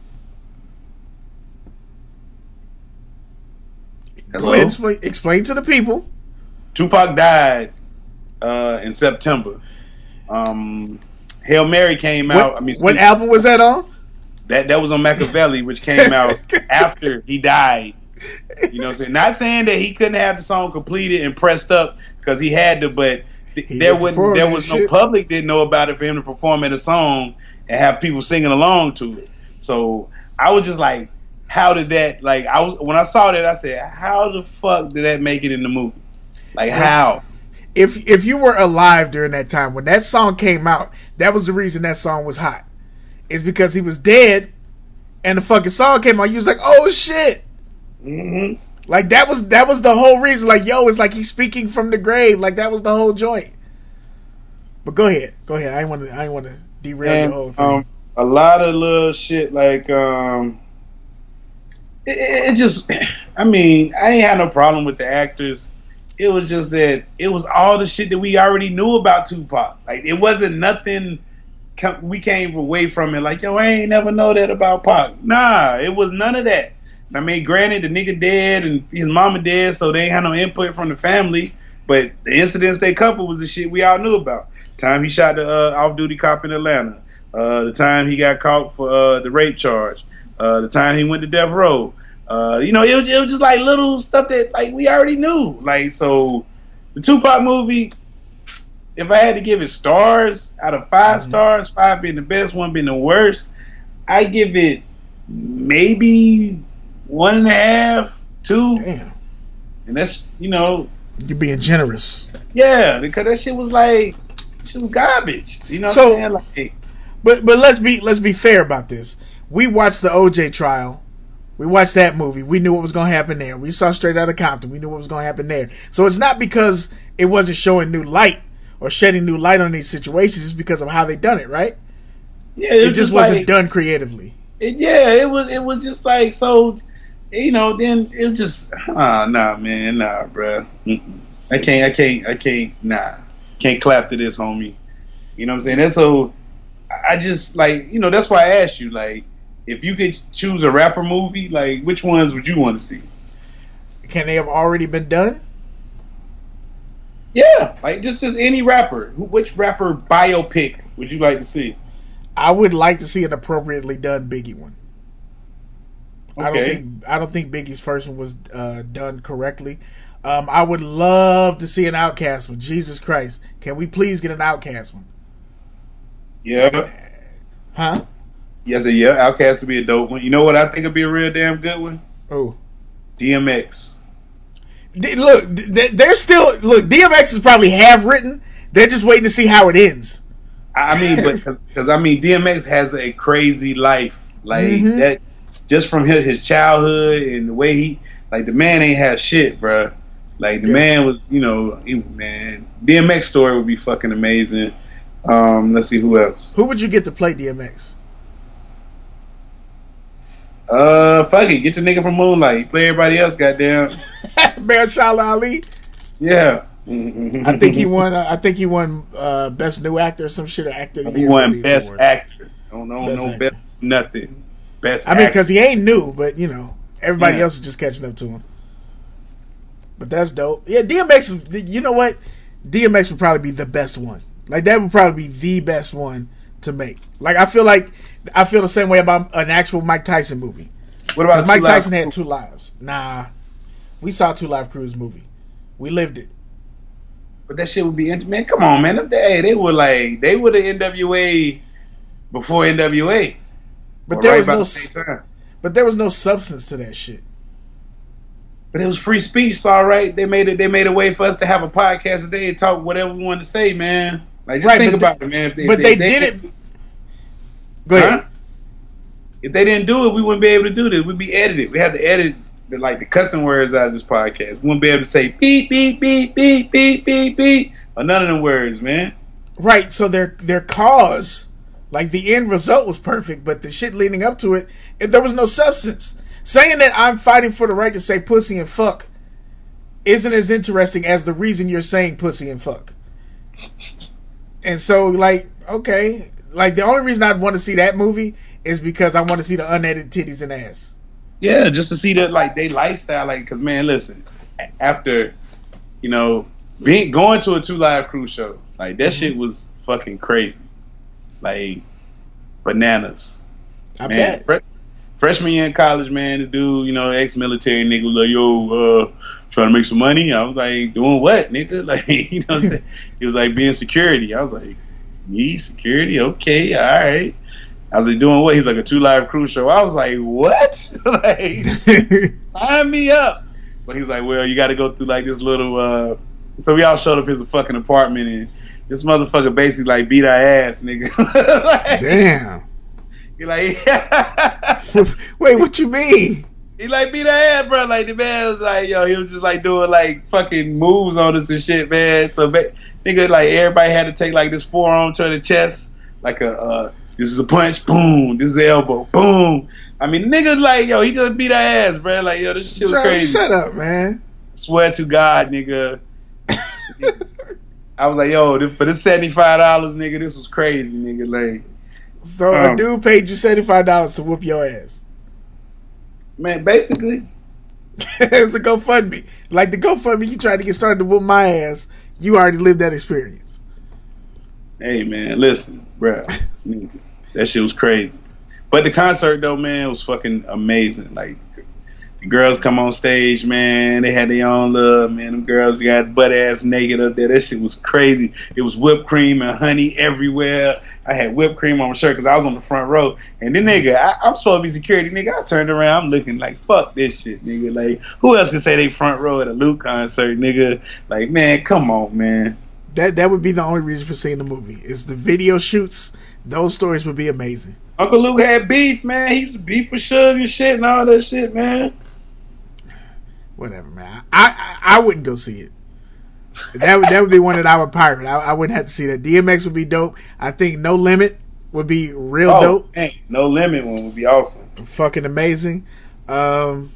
Hello? Go ahead and explain, explain to the people. Tupac died uh, in September. Um, Hail Mary came out. What, I mean, what album was that on? That that was on Machiavelli, which came out after he died. You know what I'm saying? Not saying that he couldn't have the song completed and pressed up because he had to, but th- there wasn't there was no shit. Public didn't know about it for him to perform at a song and have people singing along to it. So I was just like, how did that like I was when I saw that I said, how the fuck did that make it in the movie? Like how? If if you were alive during that time when that song came out, that was the reason that song was hot. It's because he was dead, and the fucking song came out. You was like, "Oh shit!" Mm-hmm. Like that was that was the whole reason. Like, yo, it's like he's speaking from the grave. Like that was the whole joint. But go ahead, go ahead. I ain't want to. I ain't want to derail and, the whole thing. Um, a lot of little shit like um, it, it just. I mean, I ain't had no problem with the actors. It was just that it was all the shit that we already knew about Tupac. Like it wasn't nothing. We came away from it like, yo, I ain't never know that about Pac. Nah, it was none of that. I mean, granted, the nigga dead and his mama dead, so they ain't had no input from the family. But the incidents they coupled was the shit we all knew about. Time he shot the uh, off-duty cop in Atlanta. Uh, the time he got caught for uh, the rape charge. Uh, the time he went to death row. Uh, you know, it was, it was just like little stuff that like we already knew. Like, so the Tupac movie, if I had to give it stars out of five mm-hmm. stars, five being the best, one being the worst, I give it maybe one and a half, two. Damn. And that's, you know, you're being generous. Yeah, because that shit was like, shit was garbage. You know what so, I'm saying? Like, but but let's be let's be fair about this. We watched the O J trial. We watched that movie. We knew what was going to happen there. We saw Straight Outta Compton. We knew what was going to happen there. So it's not because it wasn't showing new light or shedding new light on these situations. It's because of how they done it, right? Yeah, it, it just, just wasn't like, done creatively. It, yeah, it was. It was just like so. You know, then it was just ah, nah, man, nah, bruh. Mm-mm. I can't, I can't, I can't, nah, can't clap to this, homie. You know what I'm saying? That's so. I just like, you know, that's why I asked you, like, if you could choose a rapper movie, like, which ones would you want to see? Can they have already been done? Yeah, like just just any rapper. Which rapper biopic would you like to see? I would like to see an appropriately done Biggie one. Okay. I don't think I don't think Biggie's first one was uh, done correctly. Um, I would love to see an Outkast one. Jesus Christ, can we please get an Outkast one? Yeah. Huh? Yes, yeah. Outkast would be a dope one. You know what I think would be a real damn good one? Oh, D M X. D- look, they're still look. D M X is probably half written. They're just waiting to see how it ends. I mean, but because I mean, D M X has a crazy life, like mm-hmm. that. Just from his, his childhood and the way he, like, the man ain't have shit, bro. Like, the yeah. man was, you know, he, man, D M X story would be fucking amazing. Um, let's see who else. Who would you get to play D M X? Uh, fuck it, get the nigga from Moonlight. Play everybody else, goddamn. Mahershala Ali. Yeah. I think he won. Uh, I think he won uh, best new actor or some shit. Or actor. He won best awards. Actor. I don't know, best no actor. Best nothing. Best I actor. mean, because he ain't new, but you know, everybody yeah. else is just catching up to him. But that's dope. Yeah, D M X. You know what? D M X would probably be the best one. Like that would probably be the best one to make. Like I feel like I feel the same way about an actual Mike Tyson movie. What about Mike Tyson had two lives? Nah, we saw Two Live Crew's movie. We lived it. But that shit would be intimate. Man, come on, man. They they were like they were the N W A before N W A. But there right was no. The But there was no substance to that shit. But it was free speech, so all right. They made it. They made a way for us to have a podcast today and talk whatever we wanted to say, man. Like just right, think about they, it, man. If they, but they, they, they did it. Go ahead. Huh? If they didn't do it, we wouldn't be able to do this. We'd be edited. We had to edit the, like the cussing words out of this podcast. We wouldn't be able to say beep beep beep beep beep beep beep or none of them words, man. Right. So their their cause, like the end result, was perfect, but the shit leading up to it, there was no substance. Saying that I'm fighting for the right to say pussy and fuck isn't as interesting as the reason you're saying pussy and fuck. And so, like, okay, like the only reason I'd want to see that movie is because I want to see the unedited titties and ass. Yeah, just to see that, like, they lifestyle, like, because, man, listen, after, you know, being going to a Two Live Crew show, like, that mm-hmm. shit was fucking crazy. Like, bananas. I man, bet. Fre- freshman year in college, man, this dude, you know, ex-military nigga was like, yo, uh, trying to make some money. I was like, doing what, nigga? Like, you know what I'm saying? He was like, being security. I was like, me, security? Okay, all right. I was like, doing what? He's like, a Two Live Crew show. I was like, what? Like, sign me up. So he's like, well, you got to go through like this little. Uh... So we all showed up his fucking apartment, and this motherfucker basically like beat our ass, nigga. Like, damn. He like, yeah. Wait, what you mean? He like beat our ass, bro. Like the man was like, yo, he was just like doing like fucking moves on us and shit, man. So nigga, like everybody had to take like this forearm to the chest, like a. Uh, This is a punch, boom. This is an elbow, boom. I mean, niggas like, yo, he just beat our ass, bro. Like, yo, this shit was Travis, crazy. shut up, man. Swear to God, nigga. I was like, yo, this, for this seventy-five dollars, nigga, this was crazy, nigga. Like, so um, a dude paid you seventy-five dollars to whoop your ass. Man, basically. It was a GoFundMe. Like the GoFundMe, you tried to get started to whoop my ass. You already lived that experience. Hey, man, listen, bro. That shit was crazy. But the concert, though, man, was fucking amazing. Like, the girls come on stage, man. They had their own love, man. Them girls got butt-ass naked up there. That shit was crazy. It was whipped cream and honey everywhere. I had whipped cream on my shirt because I was on the front row. And then, nigga, I, I'm supposed to be security, nigga. I turned around. I'm looking like, fuck this shit, nigga. Like, who else can say they front row at a Luke concert, nigga? Like, man, come on, man. That that would be the only reason for seeing the movie. Is the video shoots. Those stories would be amazing. Uncle Luke had beef, man. He used to beef with Suge and shit and all that shit, man. Whatever, man. I I, I wouldn't go see it. That would that would be one that I would pirate. I, I wouldn't have to see that. D M X would be dope. I think No Limit would be real oh, dope. Dang, No Limit one would be awesome. Fucking amazing. Um,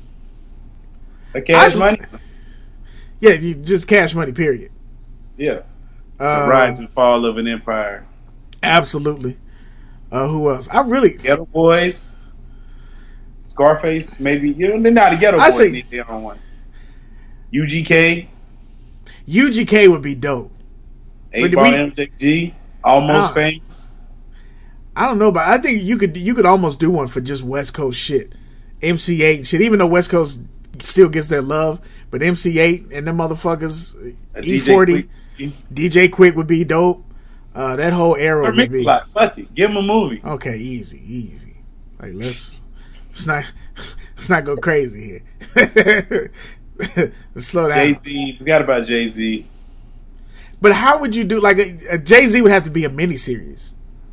a Cash I, Money? Yeah, you just Cash Money, period. Yeah. Uh, the rise and fall of an empire. Absolutely. Uh, who else? I really Ghetto Boys, Scarface, maybe. You know, they're not a Ghetto I Boys. say, they don't want U G K. U G K would be dope. eight Ball M J G, Almost Famous. I don't know, but I think you could you could almost do one for just West Coast shit. M C eight shit. Even though West Coast still gets their love, but M C eight and them motherfuckers, E forty, D J Quick would be dope. Uh, that whole era would be. Like, fuck it, give him a movie. Okay, easy, easy. Like let's let's not let's not go crazy here. Let's slow down. Jay Z, forgot about Jay Z. But how would you do like a, a Jay Z would have to be a miniseries.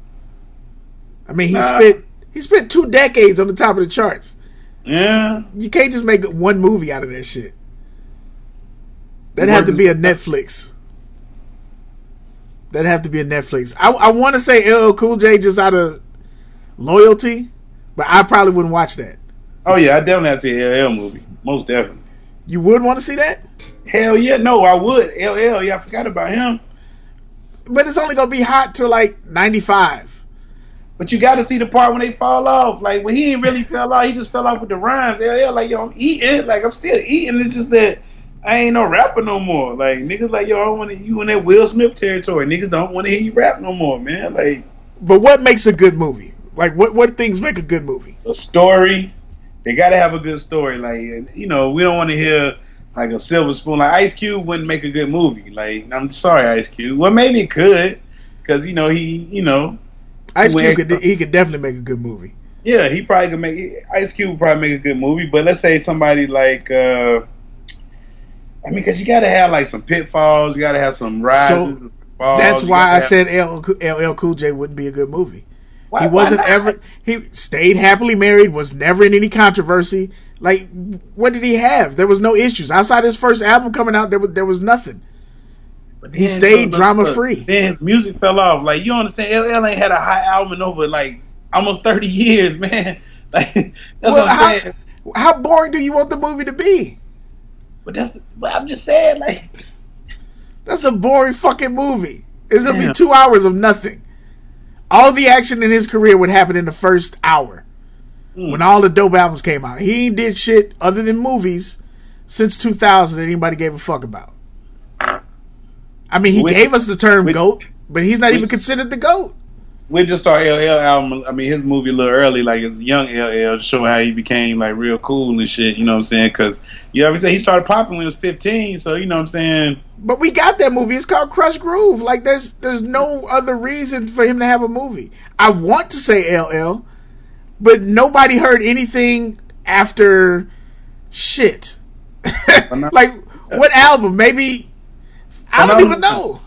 I mean, he uh, spent he spent two decades on the top of the charts. Yeah, you can't just make one movie out of that shit. That'd have to be a Netflix. That'd have to be a Netflix. I, I want to say L L Cool J just out of loyalty, but I probably wouldn't watch that. Oh yeah, I definitely have to see an L L movie. Most definitely. You would want to see that? Hell yeah, no, I would. L L, yeah, I forgot about him. But it's only gonna be hot till like ninety-five. But you got to see the part when they fall off. Like when he ain't really fell off, he just fell off with the rhymes. L L, like yo, I'm eating, like I'm still eating. It's just that I ain't no rapper no more. Like niggas, like yo, I don't want to. You in that Will Smith territory. Niggas don't want to hear you rap no more, man. Like, but what makes a good movie? Like what what things make a good movie? A story. They got to have a good story. Like you know, we don't want to hear like a silver spoon. Like Ice Cube wouldn't make a good movie. Like I'm sorry, Ice Cube. Well, maybe it could, because you know he, you know. Ice Cube could he could definitely make a good movie. Yeah, he probably could make Ice Cube would probably make a good movie. But let's say somebody like, uh, I mean, because you got to have like some pitfalls, you got to have some rises. So and falls. that's You why gotta I have- said L L Cool J wouldn't be a good movie. Why- he why wasn't not? ever. He stayed happily married. Was never in any controversy. Like, what did he have? There was no issues outside his first album coming out. There was there was nothing. But He then, stayed look, look, drama-free. look, Then his music fell off. Like, you understand? L L ain't had a hot album in over like almost thirty years, man. Like, that's Well, what I'm how, saying. how boring do you want the movie to be? But that's. But I'm just saying, like, That's a boring fucking movie. It's gonna Damn. be two hours of nothing. All the action in his career would happen in the first hour. mm. When all the dope albums came out. He ain't did shit other than movies since two thousand that anybody gave a fuck about. I mean, he Which- gave us the term which- GOAT, but he's not which- even considered the GOAT. we just saw L L album. I mean, his movie a little early, like it's young L L, to show how he became like real cool and shit. You know what I'm saying? Because you know what I'm saying, he started popping when he was fifteen. So you know what I'm saying? But we got that movie. It's called Crush Groove. Like, there's there's no other reason for him to have a movie. I want to say L L, but nobody heard anything after shit. Like, what album? Maybe, I don't even know.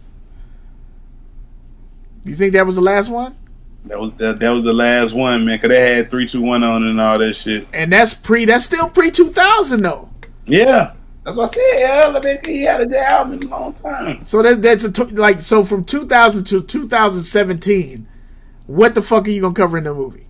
You think that was the last one? That was that, that was the last one, man. Because they had three two one on it and all that shit. And that's pre. That's still pre two thousand though. Yeah, that's what I said. L L, I mean, he had a good album in a long time. So that that's a t- like so from two thousand to two thousand seventeen. What the fuck are you gonna cover in the movie?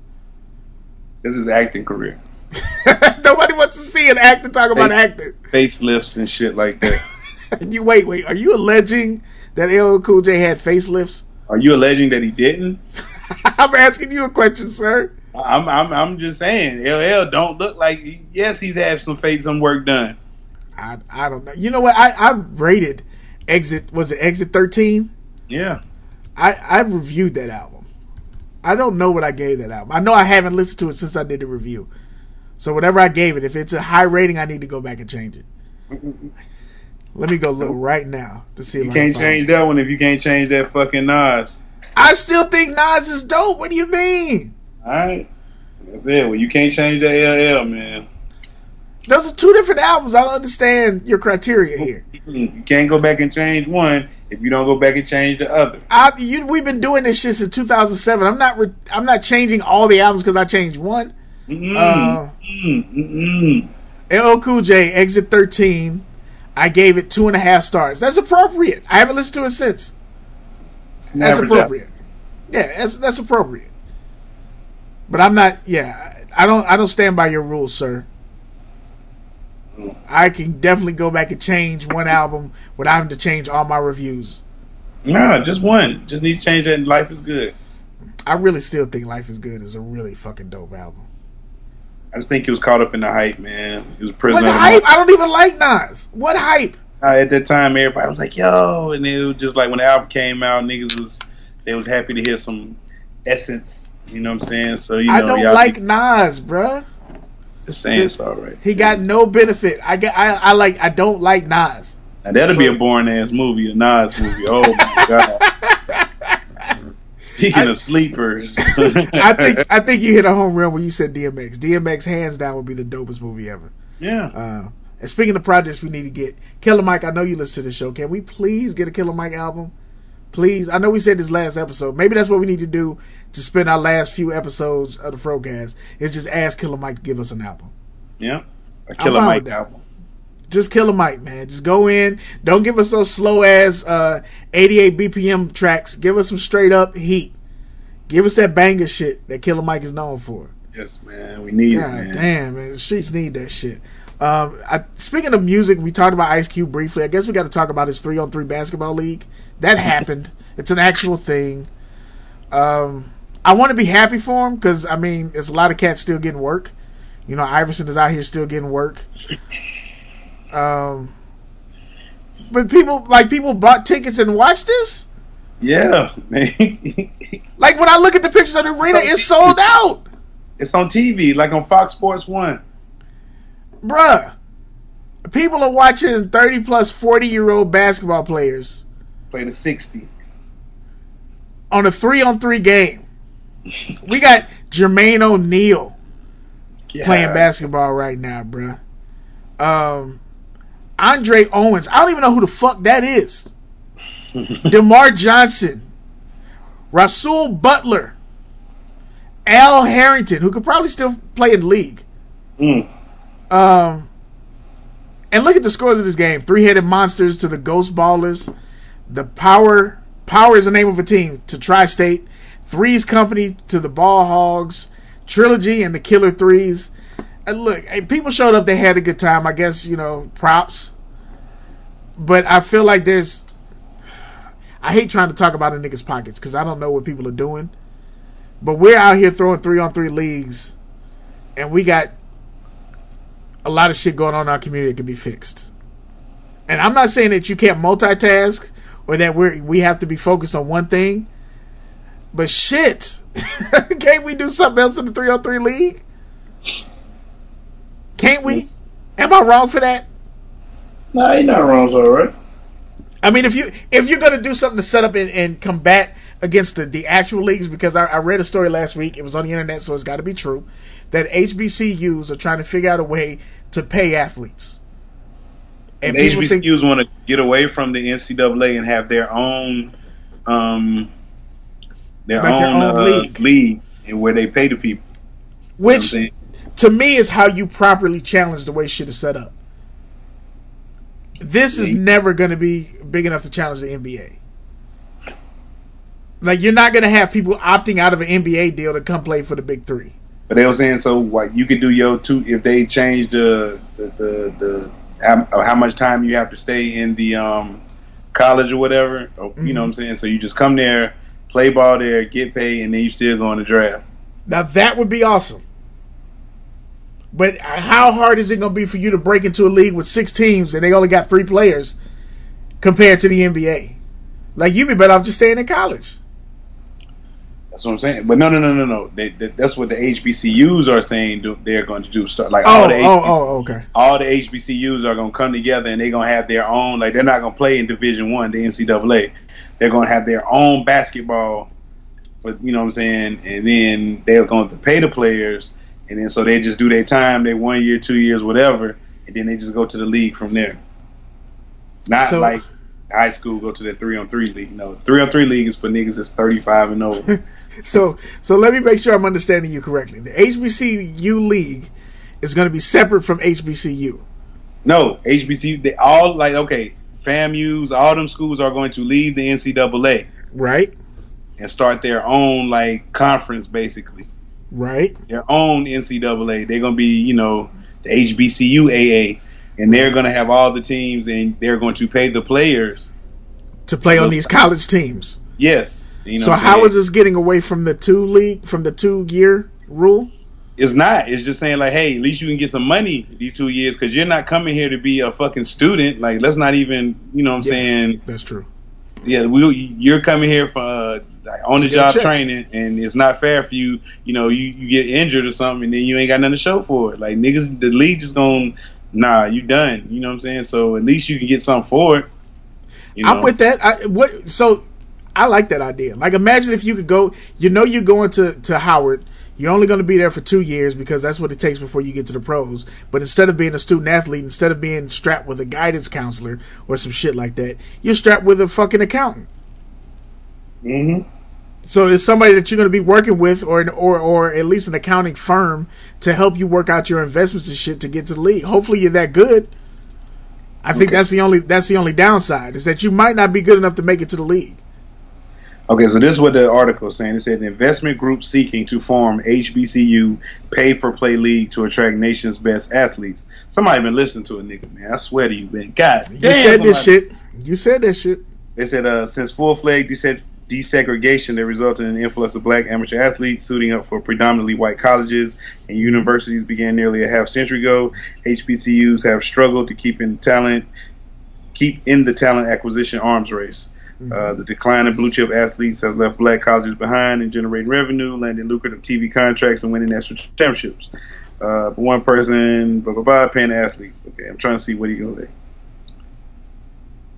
This is acting career, Nobody wants to see an actor talk about Face- acting. facelifts and shit like that. You wait, wait. Are you alleging that L L Cool J had facelifts? Are you alleging that he didn't? I'm asking you a question, sir. I'm I'm I'm just saying, L L don't look like. Yes, he's had some face, some work done. I I don't know. You know what? I I rated Exit. Was it Exit thirteen? Yeah. I I reviewed that album. I don't know what I gave that album. I know I haven't listened to it since I did the review. So whatever I gave it, if it's a high rating, I need to go back and change it. Let me go look right now to see if You I can can't find change it. that one if you can't change that fucking Nas. I still think Nas is dope. What do you mean? Alright. That's it. Well, you can't change that L L, man. Those are two different albums. I don't understand your criteria here. You can't go back and change one if you don't go back and change the other. I, you, we've been doing this shit since two thousand seven. I'm not. Re, I'm not changing all the albums because I changed one. Mm-mm. Uh, Mm-mm. Mm-mm. L L Cool J Exit thirteen. I gave it two and a half stars. That's appropriate. I haven't listened to it since. It's That's never appropriate. Yeah, that's that's appropriate. But I'm not. Yeah, I don't. I don't stand by your rules, sir. done. I can definitely go back and change one album without having to change all my reviews. Nah, just one. Just need to change that and life is good. I really still think Life is Good is a really fucking dope album. I just think he was caught up in the hype, man. He was a What prisoner. of the hype? moment. I don't even like Nas. What hype? Uh, at that time, everybody was like, "Yo," and it was just like when the album came out, niggas was they was happy to hear some Essence. You know what I'm saying? So you know, I don't y'all like Nas, bruh. just saying it's all right. He got no benefit. I get. I, I like. I don't like Nas. Now that'll be So- a boring ass movie, a Nas movie. Oh my god! Speaking I- of sleepers, I think. I think you hit a home run when you said D M X. D M X hands down would be the dopest movie ever. yeah. Uh, and speaking of projects we need to get, Killer Mike, I know you listen to this show. Can we please get a Killer Mike album? Please. I know we said this last episode. Maybe that's what we need to do to spend our last few episodes of the Frocast, is just ask Killer Mike to give us an album. Yeah. A I'm Killer fine Mike with that. album. Just Killer Mike, man. Just go in. Don't give us those slow ass uh, eighty-eight B P M tracks. Give us some straight up heat. Give us that banger shit that Killer Mike is known for. Yes, man. We need God it, man. damn, man. The streets need that shit. Um, I, speaking of music, we talked about Ice Cube briefly. I guess we got to talk about his three on three basketball league. That happened. It's an actual thing. Um, I want to be happy for him because, I mean, there's a lot of cats still getting work. You know, Iverson is out here still getting work. Um, but people, like, people bought tickets and watched this? Yeah, man. Like, when I look at the pictures of the arena, it's sold out. It's on T V, like on Fox Sports One. Bruh. People are watching thirty plus forty year old basketball players Played a sixty. on a three on three game. We got Jermaine O'Neal Yeah. playing basketball right now, bruh. Um, Andre Owens. I don't even know who the fuck that is. DeMar Johnson. Rasul Butler. Al Harrington, who could probably still play in the league. Mm. Um, and look at the scores of this game. Three-headed monsters to the Ghost Ballers. The Power Power is the name of a team to Tri-State. Threes Company to the Ball Hogs. Trilogy and the Killer Threes. And look, hey, people showed up. They had a good time. I guess, you know, props. But I feel like there's... I hate trying to talk about a nigga's pockets because I don't know what people are doing. But we're out here throwing three-on-three leagues. And we got a lot of shit going on in our community that can be fixed. And I'm not saying that you can't multitask or that we we have to be focused on one thing. But shit, can't we do something else in the three-on-three league? Can't we? Am I wrong for that? Nah, you're not wrong, it's all right. I mean, if you if you're gonna do something to set up and, and combat against the, the actual leagues, because I, I read a story last week, it was on the internet, so it's got to be true, that H B C Us are trying to figure out a way to pay athletes. And, and H B C Us think, want to get away from the N C double A and have their own, um, their like own, their own uh, league. league, and where they pay the people. Which, you know to me, is how you properly challenge the way shit is set up. This is never going to be big enough to challenge the N B A. Like, you're not going to have people opting out of an N B A deal to come play for the Big Three. But they were saying, so what, you could do your two, if they change the, the, the, the how, how much time you have to stay in the um, college or whatever, or, mm-hmm. you know what I'm saying? So you just come there, play ball there, get paid, and then you still go on the draft. Now, that would be awesome. But how hard is it going to be for you to break into a league with six teams and they only got three players compared to the N B A? Like, you'd be better off just staying in college. That's what I'm saying. But no, no, no, no, no. They, they, that's what the H B C Us are saying do, they're going to do. Start, like oh, all the oh, H B C, oh, okay. All the H B C Us are going to come together and they're going to have their own. Like, they're not going to play in Division One, the N C double A. They're going to have their own basketball. For, you know what I'm saying? And then they're going to pay the players. And then so they just do their time, they one year, two years, whatever, and then they just go to the league from there. Not so, like high school go to the three on three league. No, three on three league is for niggas that's thirty five and over. so so let me make sure I'm understanding you correctly. The H B C U league is going to be separate from H B C U. No, H B C U they all like okay, FAMUs, all them schools are going to leave the N C double A. Right. And start their own like conference basically. Right. Their own N C double A. They're going to be, you know, the H B C U A A. And they're going to have all the teams and they're going to pay the players. To play on these college teams. Yes. You know so how is this getting away from the two league, from the two year rule? It's not. It's just saying like, hey, at least you can get some money these two years because you're not coming here to be a fucking student. Like, let's not even, you know what I'm yeah, saying? That's true. Yeah, we, you're coming here for uh, like on the job training, and it's not fair for you. You know, you, you get injured or something, and then you ain't got nothing to show for it. Like niggas, the league just gonna nah, you done. You know what I'm saying? So at least you can get something for it. You know? I'm with that. I, what? So I like that idea. Like, imagine if you could go. You know, you're going to to Howard. You're only going to be there for two years because that's what it takes before you get to the pros. But instead of being a student athlete, instead of being strapped with a guidance counselor or some shit like that, you're strapped with a fucking accountant. Mm-hmm. So it's somebody that you're going to be working with, or an, or or at least an accounting firm to help you work out your investments and shit to get to the league. Hopefully, you're that good. I okay. think that's the only that's the only downside is that you might not be good enough to make it to the league. Okay, so this is what the article is saying. It said an investment group seeking to form H B C U pay-for-play league to attract nation's best athletes. Somebody been listening to a nigga, man. I swear to you, man. God you damn, said this shit. You said that shit. They said uh, since full-fledged deseg- desegregation that resulted in an influx of black amateur athletes suiting up for predominantly white colleges and universities began nearly a half century ago, H B C Us have struggled to keep in talent, keep in the talent acquisition arms race. Uh, the decline of blue chip athletes has left black colleges behind in generating revenue, landing lucrative T V contracts, and winning national championships. Uh, but one person, blah, blah, blah, paying the athletes. Okay, I'm trying to see what he going to say.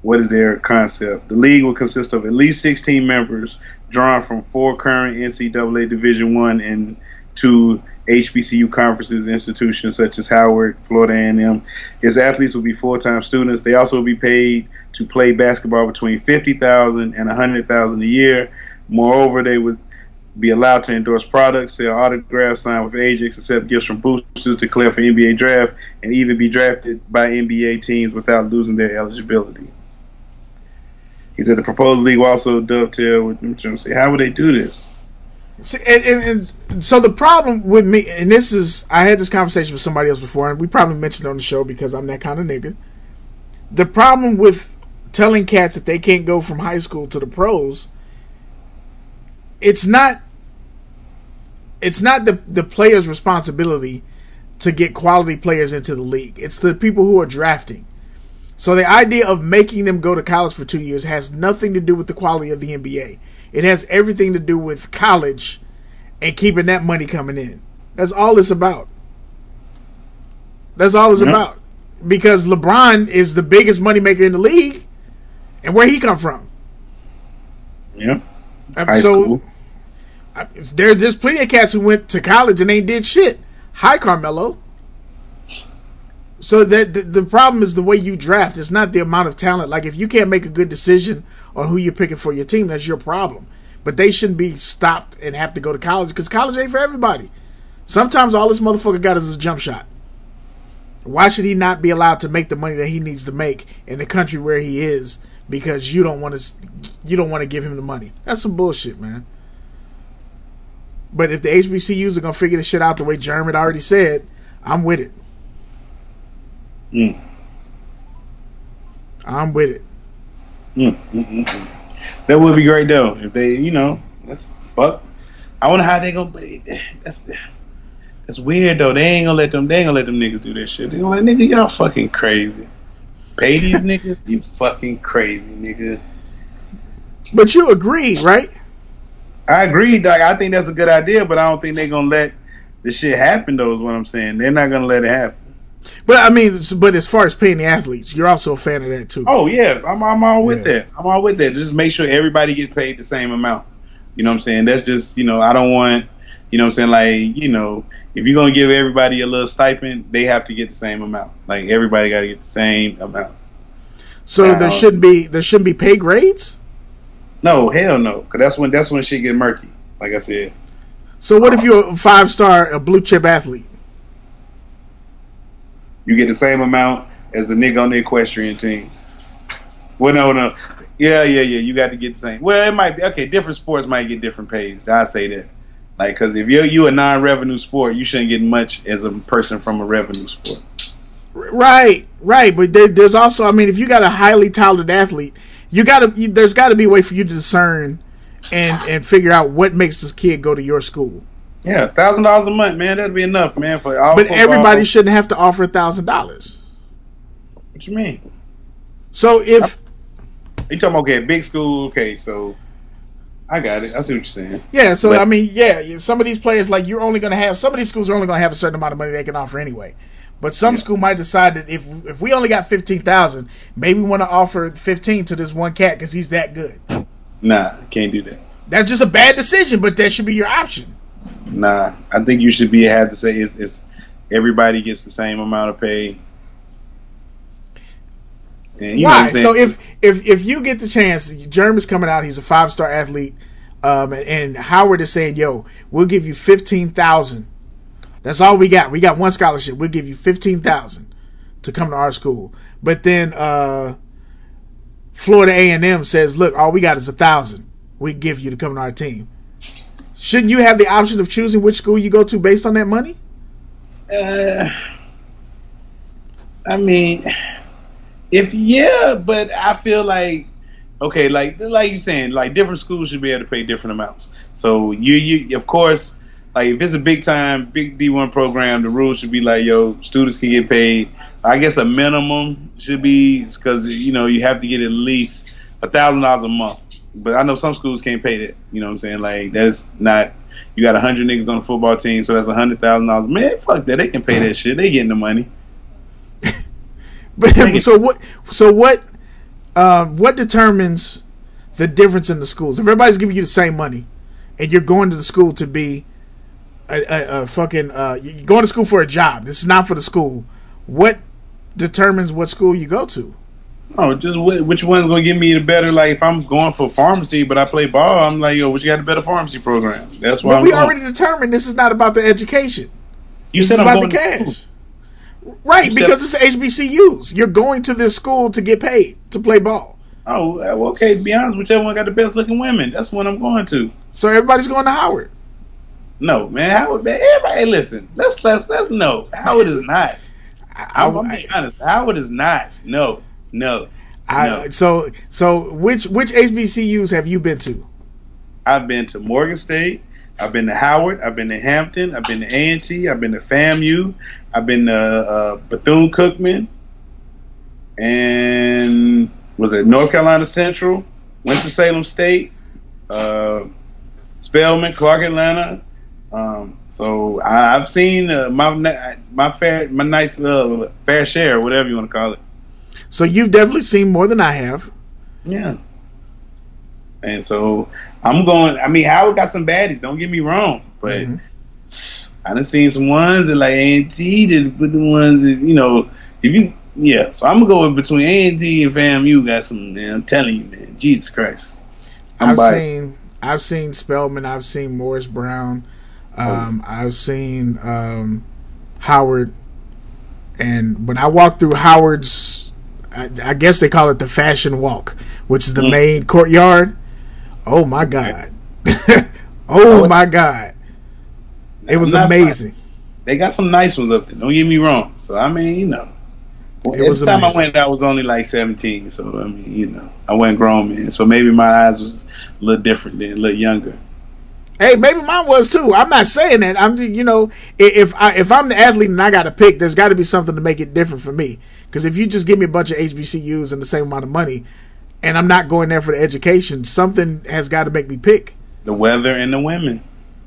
what is their concept? The league will consist of at least sixteen members drawn from four current N C double A Division One and two H B C U conferences, institutions such as Howard, Florida A and M. Its athletes will be full-time students. They also will be paid to play basketball between fifty thousand dollars and one hundred thousand dollars a year. Moreover, they would be allowed to endorse products, sell autographs, sign with agents, accept gifts from boosters, declare for N B A draft, and even be drafted by N B A teams without losing their eligibility. He said the proposed league will also dovetail with them trying to say, how would they do this? See, and, and, and so the problem with me, and this is, I had this conversation with somebody else before, and we probably mentioned it on the show because I'm that kind of nigga. The problem with telling cats that they can't go from high school to the pros, it's not, it's not the the player's responsibility to get quality players into the league. It's the people who are drafting. So the idea of making them go to college for two years has nothing to do with the quality of the N B A. It has everything to do with college and keeping that money coming in. That's all it's about. That's all it's yep. about. Because LeBron is the biggest moneymaker in the league. And where he come from? Yeah. High so school. I, there, there's plenty of cats who went to college and ain't did shit. Hi, Carmelo. So that the, the problem is the way you draft. It's not the amount of talent. Like if you can't make a good decision on who you're picking for your team, that's your problem. But they shouldn't be stopped and have to go to college because college ain't for everybody. Sometimes all this motherfucker got is a jump shot. Why should he not be allowed to make the money that he needs to make in the country where he is because you don't want to you don't want to give him the money? That's some bullshit, man. But if the H B C Us are gonna figure this shit out the way Jerm had already said, I'm with it. Mm. I'm with it. Mm, mm, mm, mm. That would be great though if they, you know, that's fuck. I wonder how they gonna. That's that's weird though. They ain't gonna let them. They ain't gonna let them niggas do that shit. They gonna let nigga, y'all fucking crazy. Pay these niggas, you fucking crazy nigga. But you agree, right? I agree, Doc. I think that's a good idea, but I don't think they're gonna let the shit happen. Though is what I'm saying. They're not gonna let it happen. But I mean, but as far as paying the athletes, you're also a fan of that too. Oh yes, I'm I'm all with yeah. that. I'm all with that. Just make sure everybody gets paid the same amount. You know what I'm saying? That's just, you know, I don't want, you know what I'm saying, like, you know, if you're gonna give everybody a little stipend, they have to get the same amount. Like everybody got to get the same amount. So now, there shouldn't be there shouldn't be pay grades? No, hell no, because that's when that's when shit get murky. Like I said. So what if you're a five star, a blue chip athlete? You get the same amount as the nigga on the equestrian team. Well, no, no. Yeah, yeah, yeah. You got to get the same. Well, it might be. Okay, different sports might get different pays. I say that. Like, because if you're you a non-revenue sport, you shouldn't get much as a person from a revenue sport. Right, right. But there, there's also, I mean, if you got a highly talented athlete, you got to. You, there's got to be a way for you to discern and and figure out what makes this kid go to your school. Yeah, thousand dollars a month, man. That'd be enough, man. For all. But everybody all, shouldn't have to offer a thousand dollars. What you mean? So if you talking about okay, big school, okay, so I got it. I see what you're saying. Yeah, so but, I mean, yeah, some of these players, like you're only going to have some of these schools are only going to have a certain amount of money they can offer anyway. But some yeah. school might decide that if if we only got fifteen thousand, maybe we want to offer fifteen to this one cat because he's that good. Nah, can't do that. That's just a bad decision, but that should be your option. Nah, I think you should be have to say it's, it's everybody gets the same amount of pay. And you Why? Know so if if if you get the chance, Jerm is coming out. He's a five star athlete, um, and, and Howard is saying, "Yo, we'll give you fifteen thousand. That's all we got. We got one scholarship. We'll give you fifteen thousand to come to our school." But then uh, Florida A and M says, "Look, all we got is a thousand. We give you to come to our team." Shouldn't you have the option of choosing which school you go to based on that money? Uh, I mean, if yeah, but I feel like okay, like like you saying, like different schools should be able to pay different amounts. So you you of course, like if it's a big time big D one program, the rules should be like, yo, students can get paid. I guess a minimum should be because you know you have to get at least a thousand dollars a month. But I know some schools can't pay that. You know what I'm saying? Like that's not. You got a hundred niggas on the football team, so that's a hundred thousand dollars. Man, fuck that. They can pay that shit. They getting the money. But so what? So what? uh, what determines the difference in the schools? If everybody's giving you the same money, and you're going to the school to be a, a, a fucking, uh, you're going to school for a job. This is not for the school. What determines what school you go to? Oh, just wh- which one's gonna give me the better? Like, if I'm going for pharmacy, but I play ball, I'm like, yo, which got the better pharmacy program? That's why. But I'm we going. already determined this is not about the education. You this said is I'm about going the to cash, school. right? You Because said- it's the H B C Us. You're going to this school to get paid to play ball. Oh, well, okay. To be honest, whichever one got the best looking women, that's what I'm going to. So everybody's going to Howard. No, man. Howard, man, everybody, hey, listen. Let's let's let's no. Howard is not. I, I'm, I'm being honest. Howard is not. No, no, I, no. So so which which H B C Us have you been to? I've been to Morgan State. I've been to Howard. I've been to Hampton. I've been to A and T. I've been to FAMU. I've been to uh, Bethune-Cookman. And was it North Carolina Central? Winston-Salem State. Uh, Spelman, Clark Atlanta. Um, so I, I've seen uh, my my fair my nice uh, fair share, whatever you want to call it. So you've definitely seen more than I have. Yeah. And so I'm going. I mean, Howard got some baddies. Don't get me wrong, but mm-hmm. I done seen some ones that like A and T did put the ones that, you know, if you yeah. So I'm gonna go with between A and T and FAMU. Got some. Man, I'm telling you, man. Jesus Christ. I'm I've biased. seen I've seen Spelman. I've seen Morris Brown. Um, oh. I've seen um, Howard. And when I walk through Howard's, I, I guess they call it the Fashion Walk, which is the mm. main courtyard. Oh my God! oh my God! It was amazing. Fine. They got some nice ones up there. Don't get me wrong. So I mean, you know, it every was time amazing. I went, I was only like seventeen. So I mean, you know, I wasn't grown man. So maybe my eyes was a little different then, a little younger. Hey, maybe mine was too. I'm not saying that. I'm, you know, if I if I'm the athlete and I got to pick, there's got to be something to make it different for me. Because if you just give me a bunch of H B C Us and the same amount of money, and I'm not going there for the education, something has got to make me pick. The weather and the women.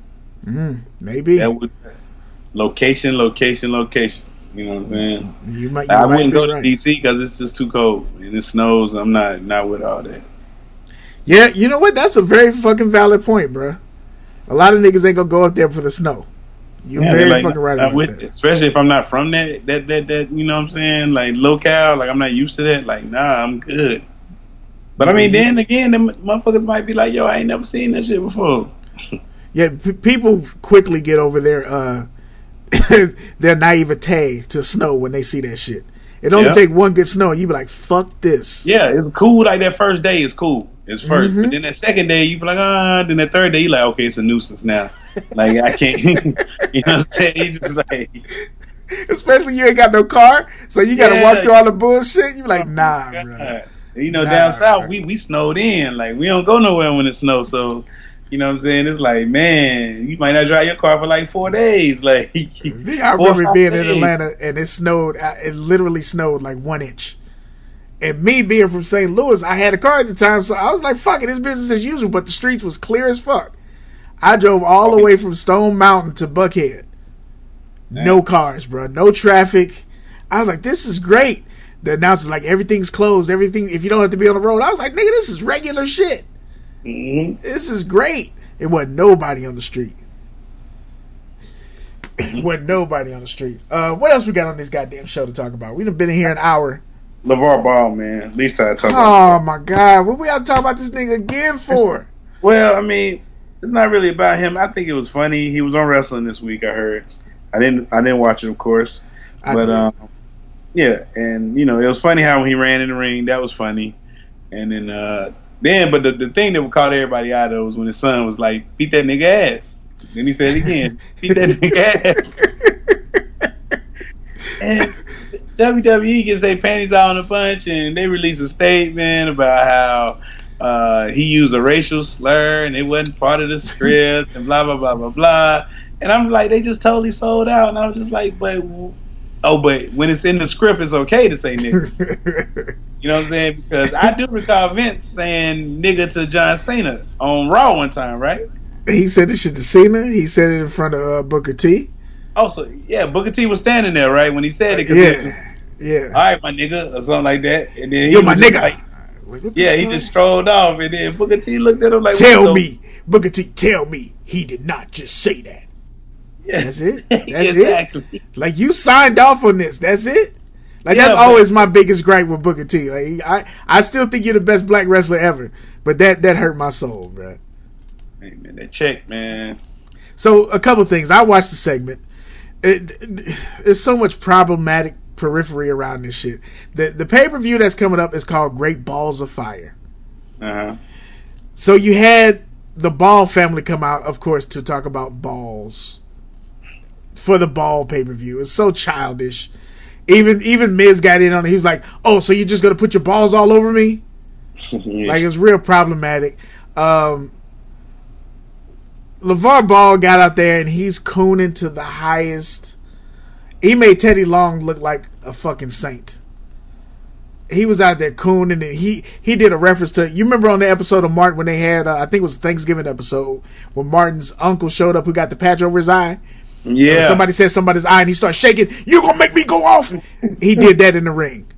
Mm, maybe. That would, location, location, location. You know what I'm saying? You might. You I might wouldn't go right. to D C because it's just too cold and it snows. I'm not not with all that. Yeah, you know what? That's a very fucking valid point, bro. A lot of niggas ain't gonna go up there for the snow. You're yeah, very like, fucking right about with that. It. Especially if I'm not from that, that, that, that, you know what I'm saying? Like, locale, like, I'm not used to that. Like, nah, I'm good. But, I mean, then again, the motherfuckers might be like, yo, I ain't never seen that shit before. Yeah, p- people quickly get over their, uh, their naivete to snow when they see that shit. It only yeah. take one good snow, and you be like, fuck this. Yeah, it's cool. Like, that first day is cool. It's first. Mm-hmm. But then that second day, you be like, ah. Then that third day, you like, okay, it's a nuisance now. Like, I can't, you know what I'm saying? You just like. Especially you ain't got no car, so you got to yeah. walk through all the bullshit. You be like, nah, oh, bro. You know, nah, down south, bro. we, we snowed in. Like, we don't go nowhere when it snows. So, you know what I'm saying? It's like, man, you might not drive your car for like four days. Like, I remember being days. in Atlanta and it snowed. It literally snowed like one inch. And me being from Saint Louis, I had a car at the time, so I was like, fuck it, this business as usual. But the streets was clear as fuck. I drove all the way from Stone Mountain to Buckhead. No cars, bro. No traffic. I was like, this is great. The announcer's like, everything's closed. Everything, if you don't have to be on the road. I was like, nigga, this is regular shit. Mm-hmm. This is great. It wasn't nobody on the street. It wasn't nobody on the street. Uh, what else we got on this goddamn show to talk about? We done been in here an hour. LeVar Ball, man. At least I talk about Oh, my God. What we got to talk about this nigga again for? Well, I mean, it's not really about him. I think it was funny. He was on wrestling this week, I heard. I didn't I didn't watch it, of course. I but, did. um, yeah. And, you know, it was funny how when he ran in the ring, that was funny. And then, uh, then, but the, the thing that caught everybody out of was when his son was like, beat that nigga ass. Then he said it again, beat that nigga ass. And W W E gets their panties out in a bunch, and they release a statement about how uh, he used a racial slur and it wasn't part of the script and blah, blah, blah, blah, blah. And I'm like, they just totally sold out. And I was just like, but, oh, but when it's in the script, it's okay to say nigga. You know what I'm saying? Because I do recall Vince saying nigga to John Cena on Raw one time, right? He said this shit to Cena. He said it in front of uh, Booker T. Also, yeah, Booker T was standing there, right, when he said it. Yeah, it was, yeah. all right, my nigga, or something like that. And then Yo, he my was just nigga. like, Like, what the Yeah, he fuck? just strolled off, and then Booker T looked at him like, Tell what the- me, Booker T, tell me he did not just say that. Yeah. That's it. That's exactly. it. Like, you signed off on this. That's it. Like, Yeah, that's but- always my biggest gripe with Booker T. Like, I, I still think you're the best black wrestler ever, but that that hurt my soul, bro. Hey, man, that check, man. So, a couple things. I watched the segment. It, it, there's so much problematic periphery around this shit. The the pay per view that's coming up is called Great Balls of Fire. Uh huh. So you had the Ball family come out, of course, to talk about balls for the Ball pay per view. It's so childish. Even even Miz got in on it. He was like, "Oh, so you're just gonna put your balls all over me?" Like, it's real problematic. Um, LeVar Ball got out there and he's cooning to the highest. He made Teddy Long look like a fucking saint. He was out there cooning, and he, he did a reference to, you remember on the episode of Martin when they had, uh, I think it was a Thanksgiving episode, when Martin's uncle showed up who got the patch over his eye? Yeah. Uh, somebody said somebody's eye and he started shaking. You gonna make me go off? He did that in the ring.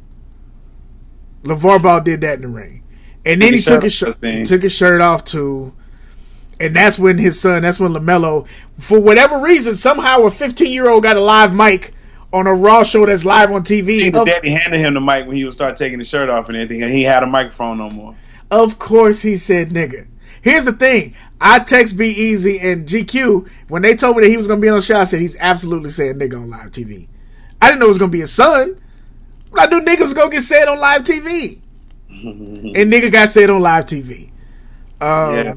LeVar Ball did that in the ring. And then he took his, shirt, he took his shirt off too. And that's when his son, that's when LaMelo, for whatever reason, somehow a fifteen-year-old got a live mic on a Raw show that's live on T V. His daddy handed him the mic when he would start taking his shirt off and everything, and he had a microphone no more. Of course he said nigga. Here's the thing. I text B Easy and G Q when they told me that he was going to be on the show. I said he's absolutely saying nigga on live T V. I didn't know it was going to be his son. But I knew nigga was going to get said on live T V. And nigga got said on live T V. Um, yeah.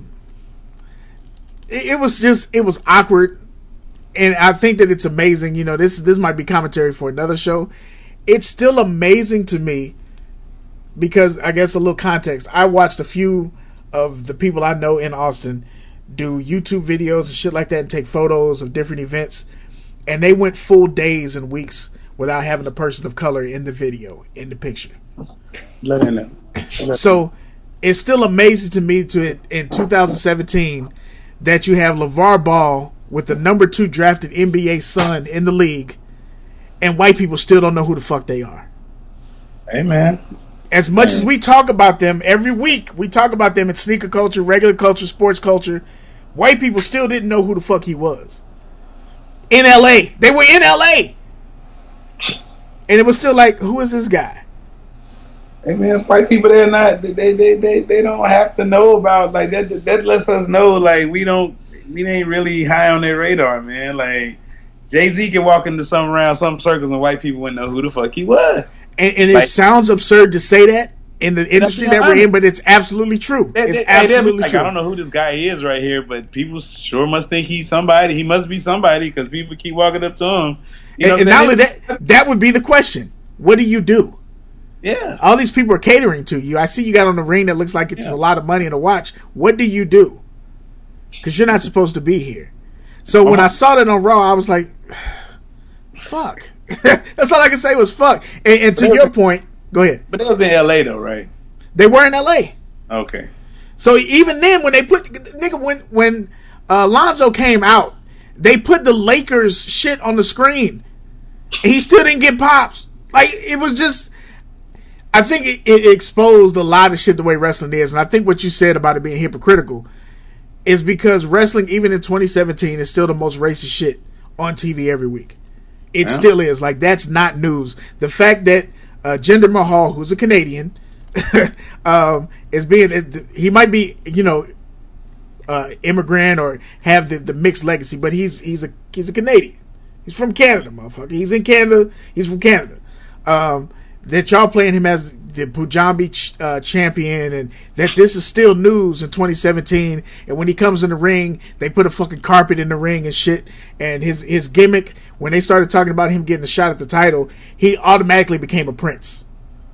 it, it was just, it was awkward. And I think that it's amazing. You know, this this might be commentary for another show. It's still amazing to me because, I guess a little context, I watched a few of the people I know in Austin do YouTube videos and shit like that and take photos of different events. And they went full days and weeks without having a person of color in the video, in the picture. Let him know. So it's still amazing to me to in two thousand seventeen that you have LeVar Ball with the number two drafted N B A son in the league, and white people still don't know who the fuck they are. Hey, man. As much Man. as we talk about them every week, we talk about them in sneaker culture, regular culture, sports culture, white people still didn't know who the fuck he was. In L A. They were in L A. And it was still like, who is this guy? Hey, man, white people, they're not, they, they, they, they don't have to know about, like, that, that lets us know, like, we don't, we ain't really high on their radar, man. Like, Jay-Z can walk into some around some circles and white people wouldn't know who the fuck he was. And, and it Like- sounds absurd to say that in the industry that we're in, but it's absolutely true. They- It's they- hey, they'll be absolutely like, true. I don't know who this guy is right here, but people sure must think he's somebody. He must be somebody because people keep walking up to him. You know and and what not I'm only saying? that, that would be the question. What do you do? Yeah. All these people are catering to you. I see you got on the ring that looks like it's Yeah. a lot of money to watch. What do you do? Because you're not supposed to be here. So when Uh-huh. I saw that on Raw, I was like, fuck. That's all I can say was fuck. And, and to your point, go ahead. But that was in L A though, right? They were in L A. Okay. So even then, when they put nigga, when when uh, Lonzo came out, they put the Lakers shit on the screen. He still didn't get pops. Like, it was just. I think it, it exposed a lot of shit the way wrestling is, and I think what you said about it being hypocritical is because wrestling, even in twenty seventeen, is still the most racist shit on T V every week. It Yeah. still is. Like, that's not news. The fact that uh, Jinder Mahal, who's a Canadian, um, is being, he might be, you know, uh, immigrant or have the, the mixed legacy, but he's he's a he's a Canadian. He's from Canada, motherfucker. He's in Canada. He's from Canada. Um, that y'all playing him as the Punjabi ch- uh, champion, and that this is still news in twenty seventeen. And when he comes in the ring, they put a fucking carpet in the ring and shit. And his his gimmick, when they started talking about him getting a shot at the title, he automatically became a prince.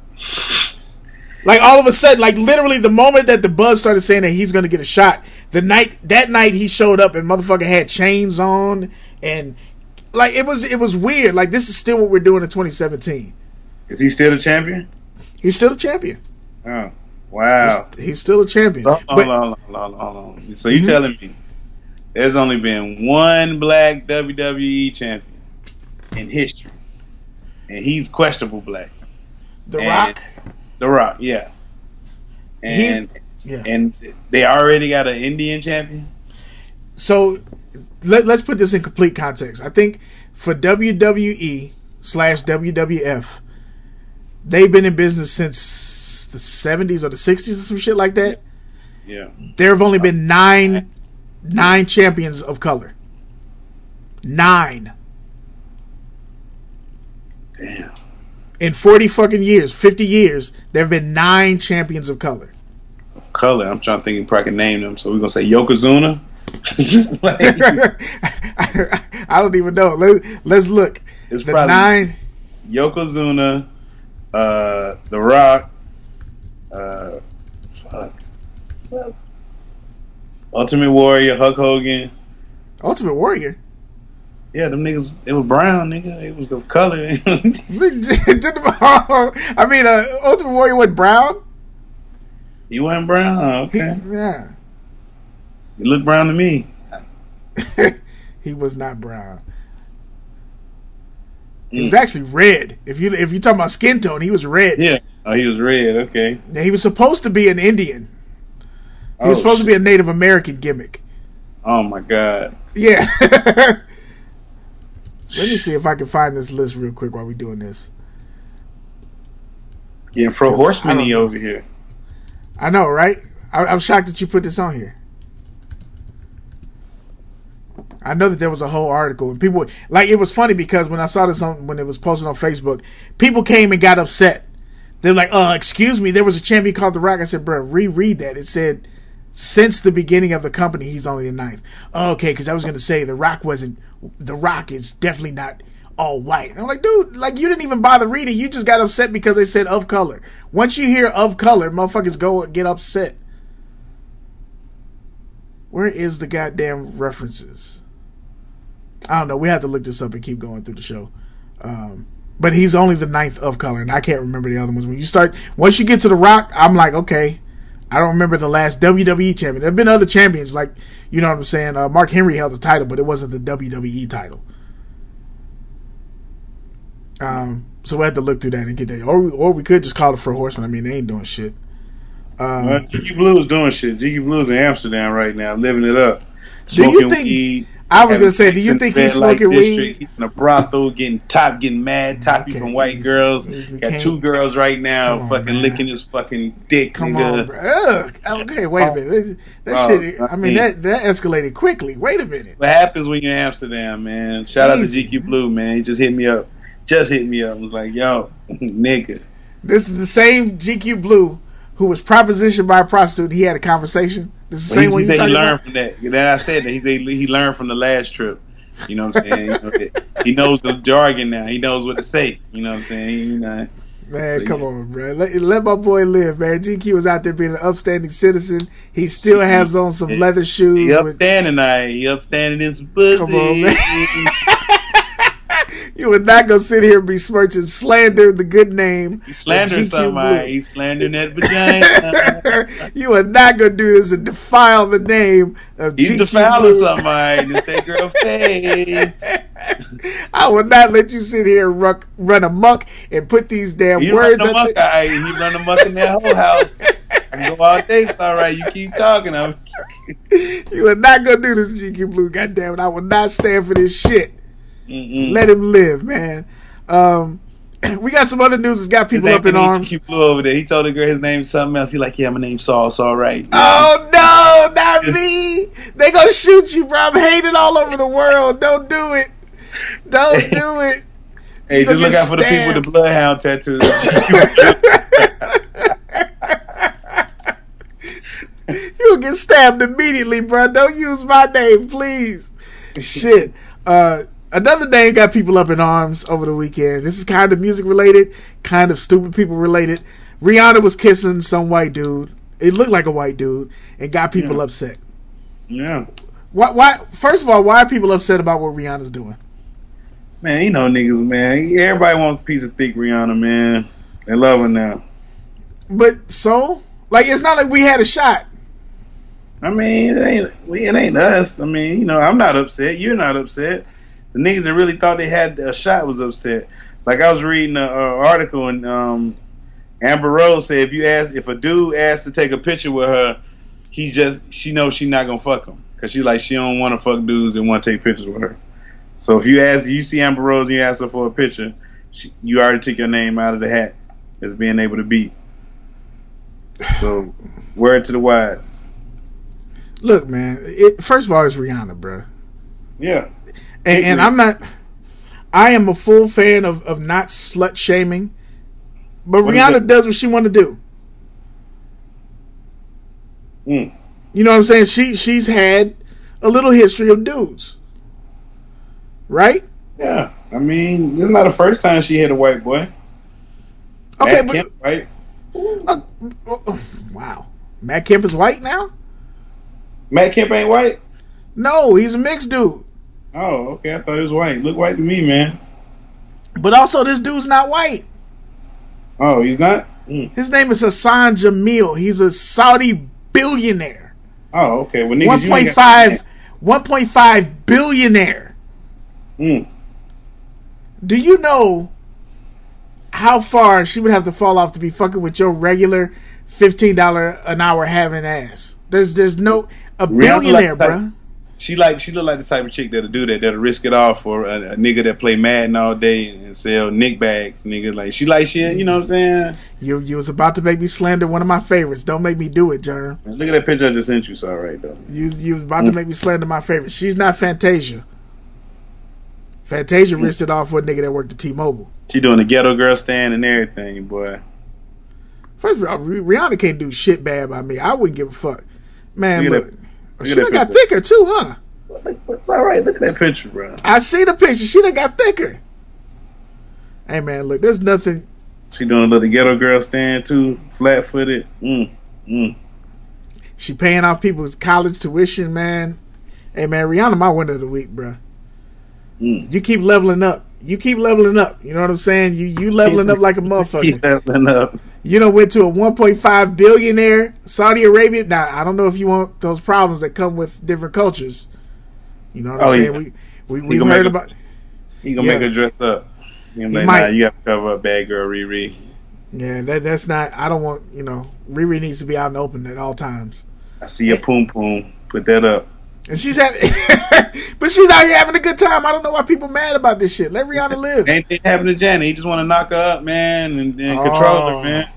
Like, all of a sudden, like, literally the moment that the buzz started saying that he's going to get a shot, the night that night he showed up and motherfucker had chains on, and like, it was it was weird. Like, this is still what we're doing in twenty seventeen. Is he still the champion? He's still a champion. Oh, wow. He's, he's still a champion. Hold on, But hold on, hold on, hold on. So you Mhm. telling me there's only been one black W W E champion in history, and he's questionable black. The and- Rock, The Rock, yeah. and yeah. and they already got an Indian champion. So let, let's put this in complete context. I think for W W E slash W W F, they've been in business since the seventies or the sixties or some shit like that. Yeah. There have only been nine nine champions of color. Nine. Damn. In forty fucking years, fifty years, there have been nine champions of color. Color. I'm trying to think if I can name them. So we're gonna say Yokozuna. Like, I don't even know. Let, let's look. It's the probably nine. Yokozuna, uh, The Rock, uh, fuck. Ultimate Warrior, Hulk Hogan. Ultimate Warrior. Yeah, them niggas. It was brown, nigga. It was the color. I mean, uh, Ultimate Warrior was brown. You wasn't brown? Oh, okay. He, yeah. You look brown to me. He was not brown. He mm. was actually red. If you if you talking about skin tone, he was red. Yeah. Oh, he was red. Okay. Now, he was supposed to be an Indian. He oh, was supposed shit. to be a Native American gimmick. Oh my God. Yeah. Let me see if I can find this list real quick while we're doing this. Getting pro horseman over here. I know, right? I, I'm shocked that you put this on here. I know that there was a whole article and people like it was funny because when I saw this on when it was posted on Facebook, people came and got upset. They're like, "Uh, excuse me, there was a champion called The Rock." I said, "Bro, reread that. It said since the beginning of the company, he's only the ninth." Oh, okay, because I was gonna say The Rock wasn't. The Rock is definitely not all white. And I'm like, dude, like you didn't even bother reading. You just got upset because they said of color. Once you hear of color, motherfuckers go get upset. Where is the goddamn references? I don't know. We have to look this up and keep going through the show. Um, but he's only the ninth of color, and I can't remember the other ones. When you start, once you get to The Rock, I'm like, okay. I don't remember the last W W E champion. There have been other champions, like, you know what I'm saying? Uh, Mark Henry held the title, but it wasn't the W W E title. Um, so we had to look through that and get that. Or we, or we could just call it for Horseman. I mean, they ain't doing shit. Um, well, Jiggy Blue is doing shit. Jiggy Blue's in Amsterdam right now, living it up. Do Smoking you think? weed, I was gonna say, do you think he's smoking weed? He's in a brothel, getting top, getting mad, toppy Okay, from white he's- girls. we Got can't- two girls right now, Come on, fucking man. licking his fucking dick. Come nigga. on, bro. Ugh. Okay, wait a minute. That Oh, shit. I mean, I that that escalated quickly. Wait a minute. What happens when you're in Amsterdam, man? Shout Easy. out to G Q Blue, man. He just hit me up. Just hit me up. Was like, yo, nigga. This is the same G Q Blue who was propositioned by a prostitute. He had a conversation. This is the Well, same one he you said he talking learned about. from that. Then I said that he said he learned from the last trip. You know what I'm saying? You know, he knows the jargon now. He knows what to say. You know what I'm saying? You know. Man, So, come yeah. on, bro. Let, let my boy live, man. G Q was out there being an upstanding citizen. He still has on some leather shoes. He with- upstanding, tonight. He upstanding in some pussy. Come on, man. You would not go sit here and be smirching, slander the good name. He of slandering G Q somebody. Blue. He's slandering that vagina. You are not gonna do this and defile the name of He's G Q defiling Blue. somebody in that girl face. I will not let you sit here and run, run amok and put these damn He words. run out amok. there. I, he run amok in that whole house. I can go all day. It's all right. You keep talking. I'm. You are not gonna do this, G Q Blue. God damn it! I will not stand for this shit. Mm-mm. Let him live, man. Um, we got some other news that's got people His up in name arms. G Q Blue over there. He told the girl his name's something else. He like, yeah, my name's Saul. It's all right. Oh no, not me! They gonna shoot you, bro. I'm hated all over the world. Don't do it. Don't do it. Hey, You just gonna look get out for the people with the bloodhound tattoos. You'll get stabbed immediately, bro. Don't use my name, please. Shit. Uh, another name got people up in arms over the weekend. This is kind of music related, kind of stupid people related. Rihanna was kissing some white dude. It looked like a white dude, and got people Yeah. upset. Yeah. Why? Why? First of all, why are people upset about what Rihanna's doing? Man, you know niggas, man. Everybody wants a piece of thick Rihanna, man. They love her now. But so, like, it's not like we had a shot. I mean, it ain't we it ain't us. I mean, you know, I'm not upset. You're not upset. The niggas that really thought they had a shot was upset. Like I was reading an article and um, Amber Rose said if you ask if a dude asks to take a picture with her, he just she knows she's not gonna fuck him because she like she don't want to fuck dudes and want to take pictures with her. So if you ask, you see Amber Rose and you ask her for a picture, she, you already took your name out of the hat as being able to beat. So word to the wise. Look, man. It, first of all, it's Rihanna, bro. Yeah, and, and I'm not. I am a full fan of, of not slut shaming, but what Rihanna does what she want to do. Mm. You know what I'm saying? She she's had a little history of dudes, right? Yeah, I mean, this is not the first time she hit a white boy. Okay, Matt but Kemp, right? Uh, uh, wow, Matt Kemp is white now? Matt Kemp ain't white? No, he's a mixed dude. Oh, okay. I thought he was white. Look white to me, man. But also, this dude's not white. Oh, he's not? Mm. His name is Hassan Jamil. He's a Saudi billionaire. Oh, okay. Well, niggas, one point five, one point five billionaire. Mm. Do you know how far she would have to fall off to be fucking with your regular fifteen dollars an hour having ass? There's there's no... A billionaire, like bro. She like she look like the type of chick that'll do that. That'll risk it all for a, a nigga that play Madden all day and sell Nick bags. Nigga, like she like shit. You know what I'm saying? You you was about to make me slander one of my favorites. Don't make me do it, Jerm. Look at that picture I just sent you. It's all right though. You you was about mm. to make me slander my favorite. She's not Fantasia. Fantasia mm. risked it off for a nigga that worked at T-Mobile. She doing the ghetto girl stand and everything, boy. First of all, Rihanna can't do shit bad by me. I wouldn't give a fuck, man. Look. look She done got thicker too, huh? It's all right. Look at that picture, bro. I see the picture. She done got thicker. Hey, man, look, there's nothing. She doing a little ghetto girl stand too, flat footed. Mm, mm. She paying off people's college tuition, man. Hey, man, Rihanna, my winner of the week, bro. Mm. You keep leveling up. You keep leveling up. You know what I'm saying? You you leveling up like a motherfucker. Keep leveling up. You know, went to a one point five billionaire Saudi Arabia. Now, I don't know if you want those problems that come with different cultures. You know what I'm oh, saying? Yeah. We we we heard a, about. He gonna yeah. make her dress up. He gonna he like, might. Nah, you have to cover up, bad girl Riri. Yeah, that that's not. I don't want. You know, Riri needs to be out in the open at all times. I see your poom poom. Put that up. And she's having, but she's out here having a good time. I don't know why people mad about this shit. Let Rihanna live. Ain't it happening to Janet? He just want to knock her up, man, and, and oh. control her, man.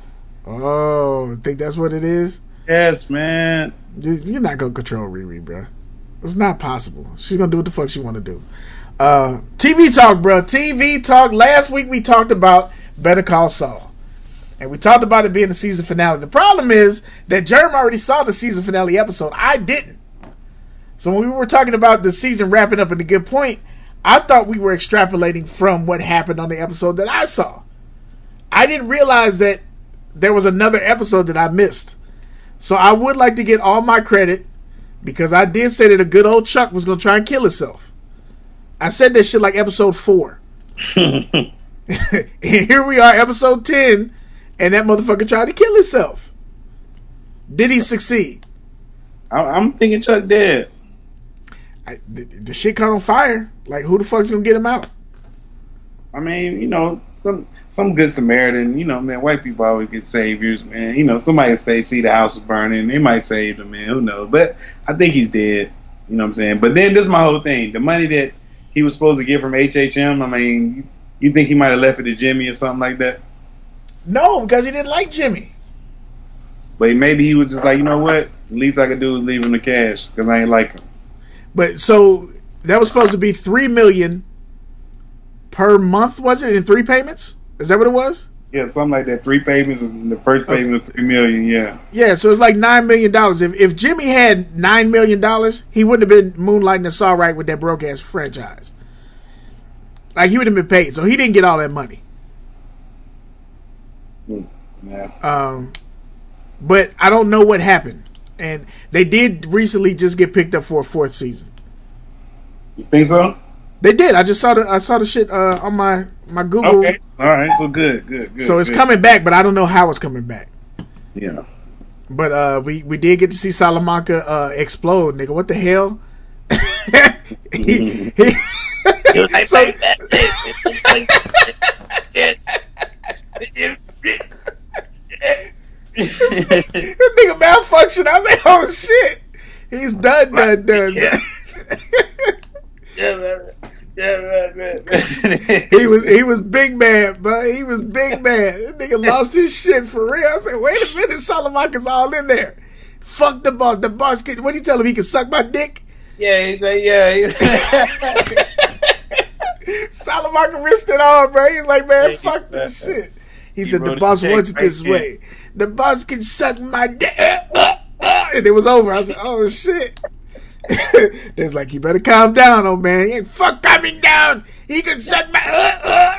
Oh, think that's what it is? Yes, man. You're not gonna control Riri, bro. It's not possible. She's gonna do what the fuck she want to do. Uh, T V talk, bro. T V talk. Last week we talked about Better Call Saul, and we talked about it being the season finale. The problem is that Jerm already saw the season finale episode. I didn't. So when we were talking about the season wrapping up at a good point, I thought we were extrapolating from what happened on the episode that I saw. I didn't realize that there was another episode that I missed. So I would like to get all my credit because I did say that a good old Chuck was going to try and kill himself. I said that shit like episode four. And here we are, episode ten, and that motherfucker tried to kill himself. Did he succeed? I'm thinking Chuck dead. I, the, the shit caught on fire. Like, who the fuck's gonna get him out? I mean, you know, some some good Samaritan. You know, man, white people always get saviors, man. You know, somebody say, see the house is burning, they might save him, man. Who knows? But I think he's dead. You know what I'm saying? But then this is my whole thing. The money that he was supposed to get from H H M, I mean, you, you think he might have left it to Jimmy or something like that? No, because he didn't like Jimmy. But maybe he was just like, you know what? The least I could do is leave him the cash because I ain't like him. But so that was supposed to be three million per month, was it? In three payments? Is that what it was? Yeah, something like that. Three payments, and the first payment was three million. Yeah. Yeah, so it's like nine million dollars. If if Jimmy had nine million dollars, he wouldn't have been moonlighting us all right with that broke ass franchise. Like he would have been paid, so he didn't get all that money. Yeah. Um, but I don't know what happened. And they did recently just get picked up for a fourth season. You think so? They did. I just saw the I saw the shit uh, on my, my Google. Okay. All right. So good. Good. Good. So it's good. coming back, but I don't know how it's coming back. Yeah. But uh, we, we did get to see Salamanca uh, explode, nigga. What the hell? he, he, it was my so, this, nigga, this nigga malfunctioned. I was like, oh shit, he's done, done, done. Yeah, yeah man. Yeah, man, man, man. he was he was big man, but he was big man. This nigga lost his shit for real. I said, wait a minute, Salamanca's all in there. Fuck the boss. The boss can, what did he tell him? He can suck my dick? Yeah, he said, yeah. Salamanca risked it all, bro. He was like, man, yeah, fuck this that. shit. He, he said, the boss boss wants it this right way. The boss can suck my dick. And it was over. I said, oh shit. They was like, you better calm down, old man. He ain't fuck calming down. He can suck my. Uh, uh.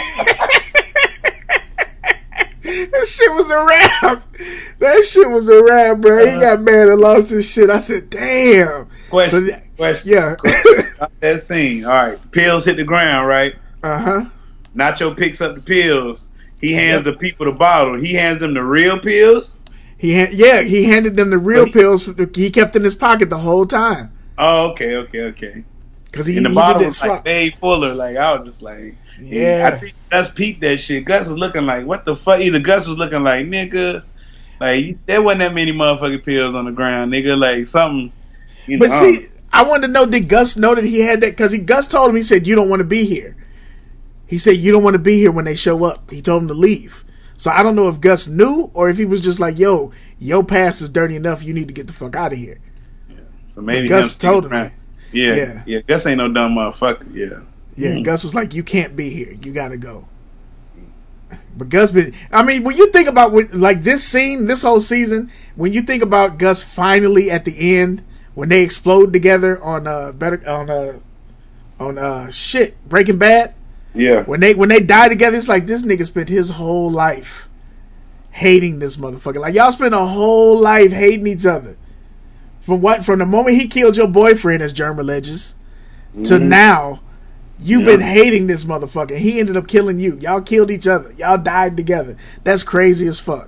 That shit was a wrap. That shit was a wrap, bro. He got mad and lost his shit. I said, damn. Question. So, question. Yeah. Question. That scene. All right. Pills hit the ground, right? Uh huh. Nacho picks up the pills. He hands the people the bottle. He hands them the real pills. He ha- yeah, he handed them the real he, pills. He kept in his pocket the whole time. Oh, okay, okay, okay. Because he, and the he bottle did was swap. like way fuller. Like I was just like, yeah. I think Gus peeped that shit. Gus was looking like, what the fuck? Either Gus was looking like, nigga, like there wasn't that many motherfucking pills on the ground, nigga. Like something. You know, but see, I wanted to know, did Gus know that he had that? Because he Gus told him, he said, you don't want to be here. He said, you don't want to be here when they show up. He told him to leave. So I don't know if Gus knew or if he was just like, yo, your past is dirty enough. You need to get the fuck out of here. Yeah. So maybe but Gus told him. Around. Yeah, yeah, yeah. Gus ain't no dumb motherfucker. Yeah, yeah. Mm. Gus was like, you can't be here. You got to go. But Gus been. I mean, when you think about when, like this scene, this whole season, when you think about Gus finally at the end when they explode together on uh better on uh on uh shit Breaking Bad. Yeah. When they when they die together, it's like this nigga spent his whole life hating this motherfucker. Like y'all spent a whole life hating each other. From what from the moment he killed your boyfriend, as Germ alleges, mm-hmm. to now, you've yeah. been hating this motherfucker. He ended up killing you. Y'all killed each other. Y'all died together. That's crazy as fuck.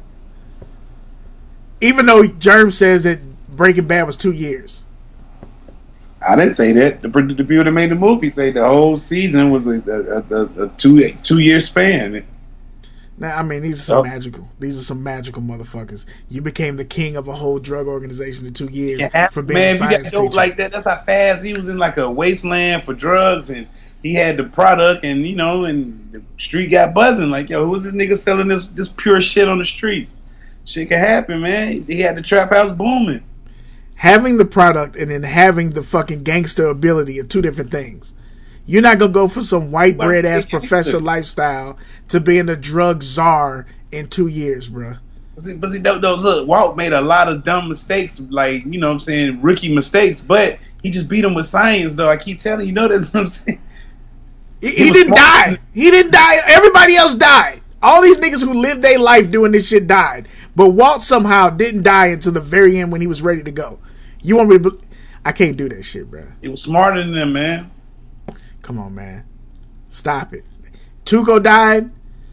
Even though Germ says that Breaking Bad was two years. I didn't say that. The, the people that made the movie say the whole season was a, a, a, a two a two year span. Now, I mean, these are some oh. magical. These are some magical motherfuckers. You became the king of a whole drug organization in two years yeah, for being man, a science you got teacher. Like that. That's how fast he was in like a wasteland for drugs, and he had the product, and you know, and the street got buzzing. Like, yo, who's this nigga selling this this pure shit on the streets? Shit can happen, man. He had the trap house booming. Having the product and then having the fucking gangster ability are two different things. You're not gonna go for some white bread ass professor lifestyle to being a drug czar in two years, bro. But see, but see no, no, look, Walt made a lot of dumb mistakes, like, you know what I'm saying, rookie mistakes, but he just beat them with science, though. I keep telling you, you know that's what I'm saying. He, he, he didn't die. He didn't die. Everybody else died. All these niggas who lived their life doing this shit died. But Walt somehow didn't die until the very end when he was ready to go. You want me to... Be- I can't do that shit, bro. He was smarter than them, man. Come on, man. Stop it. Tuco died.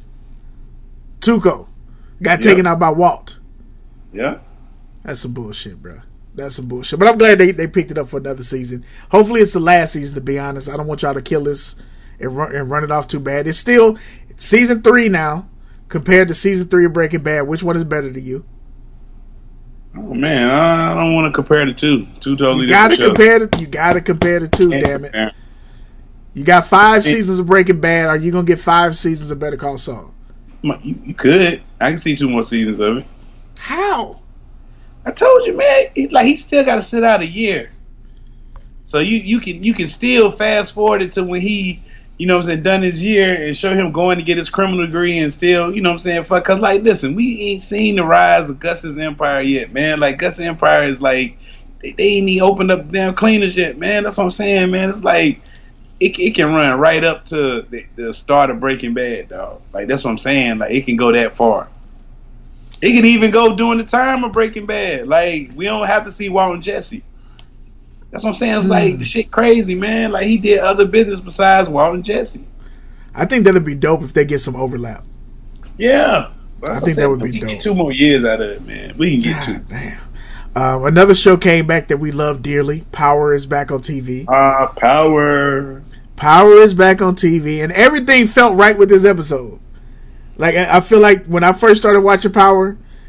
Tuco got yep. taken out by Walt. Yeah. That's some bullshit, bro. That's some bullshit. But I'm glad they, they picked it up for another season. Hopefully it's the last season, to be honest. I don't want y'all to kill this and run, and run it off too bad. It's still season three now compared to season three of Breaking Bad. Which one is better to you? Oh man, I don't want to compare the two. Two totally you gotta different compare the, You gotta compare the two, Can't damn compare. it. You got five seasons of Breaking Bad. Are you gonna get five seasons of Better Call Saul? You, you could. I can see two more seasons of it. How? I told you, man. It, like he still got to sit out a year. So you you can you can still fast forward it to when he, you know what I'm saying, done his year and show him going to get his criminal degree and still, you know what I'm saying, fuck. Cause like, listen, we ain't seen the rise of Gus's empire yet, man. Like Gus's empire is like they, they ain't even opened up damn cleaners yet, man. That's what I'm saying, man. It's like it it can run right up to the, the start of Breaking Bad, dog. Like that's what I'm saying. Like it can go that far. It can even go during the time of Breaking Bad. Like we don't have to see Walt and Jesse. That's what I'm saying. It's mm. like the shit crazy, man. Like he did other business besides Walt and Jesse. I think that'd be dope if they get some overlap. Yeah, so I think that would be we dope. Get two more years out of it, man. We can get God, two. Damn. Um, another show came back that we love dearly. Power is back on T V. Ah, uh, Power. Power is back on T V, and everything felt right with this episode. Like I feel like when I first started watching Power,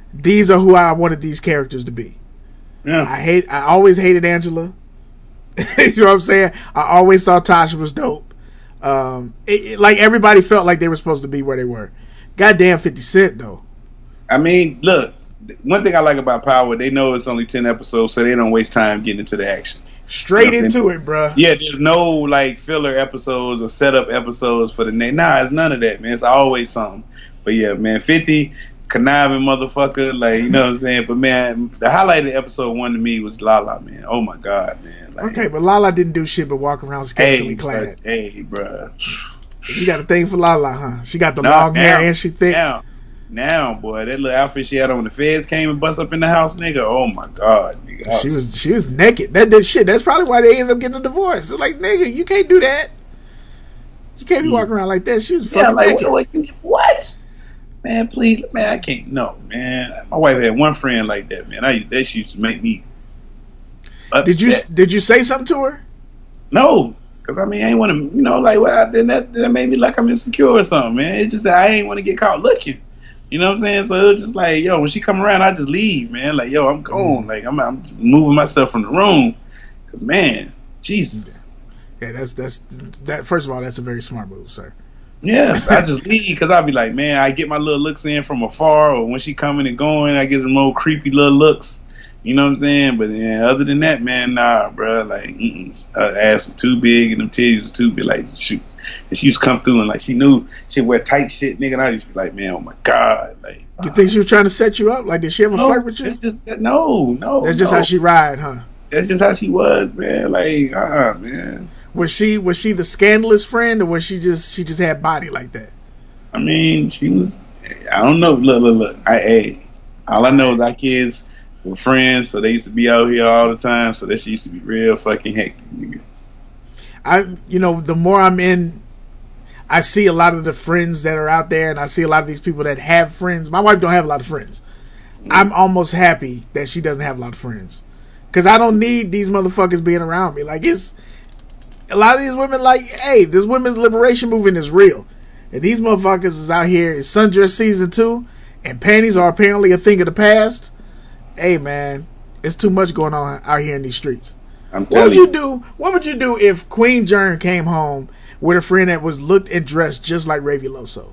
these are who I wanted these characters to be. Yeah. I hate. I always hated Angela. You know what I'm saying? I always thought Tasha was dope. Um, it, it, like everybody felt like they were supposed to be where they were. Goddamn fifty Cent though. I mean, look. One thing I like about Power, they know it's only ten episodes, so they don't waste time getting into the action. Straight you know into it, bruh. Yeah, there's no like filler episodes or setup episodes for the next. Nah, it's none of that, man. It's always something. But yeah, man, fifty conniving motherfucker, like, you know what I'm saying. But man, the highlight of episode one to me was Lala, man. Oh my god, man. Like, okay, but Lala didn't do shit but walk around scantily hey, clad. Bruh, hey, bro. You got a thing for Lala, huh? She got the No, long hair now, and she thick. Now, now, boy, that little outfit she had on when the feds came and bust up in the house, nigga. Oh my god, nigga. She was she was naked. That did shit. That's probably why they ended up getting a divorce. So like, nigga, you can't do that. You can't be walking around like that. She was fucking yeah, like, naked. what, what? Man, please, man, I can't. No, man. My wife had one friend like that, man. I that used to make me upset. Did you did you say something to her? No, because I mean, I ain't want to, you know, like, well, then that that made me like I'm insecure or something, man. It's just that I ain't want to get caught looking. You know what I'm saying? So it was just like, yo, when she come around, I just leave, man. Like, yo, I'm gone. Like, I'm, I'm moving myself from the room. Cause man, Jesus. Yeah, that's that's that. First of all, that's a very smart move, sir. Yes, I just leave because I be like, man, I get my little looks in from afar, or when she coming and going, I get some more creepy little looks. You know what I'm saying? But yeah, other than that, man, nah, bro. Like, mm-mm. Her ass was too big and them titties was too big. Like, shoot. And she used to come through and like she knew she'd wear tight shit, nigga. And I used to be like, man, oh my god, like. You think she was trying to set you up? Like, did she ever no, flirt with you? It's just that, no, no. That's just no. how she ride, huh? That's just how she was, man. Like, uh, man. Was she was she the scandalous friend, or was she just she just had body like that? I mean, she was. I don't know. Look, look, look. I, hey, all I know is our kids were friends, so they used to be out here all the time. So that she used to be real fucking hectic, nigga. I, you know, the more I'm in, I see a lot of the friends that are out there, and I see a lot of these people that have friends. My wife don't have a lot of friends. Mm-hmm. I'm almost happy that she doesn't have a lot of friends, because I don't need these motherfuckers being around me. Like, it's a lot of these women. Like, hey, this women's liberation movement is real, and these motherfuckers is out here. It's sundress season two, and panties are apparently a thing of the past. Hey, man, it's too much going on out here in these streets. I'm What would you. you do? What would you do if Queen Jern came home with a friend that was looked and dressed just like Ray Veloso?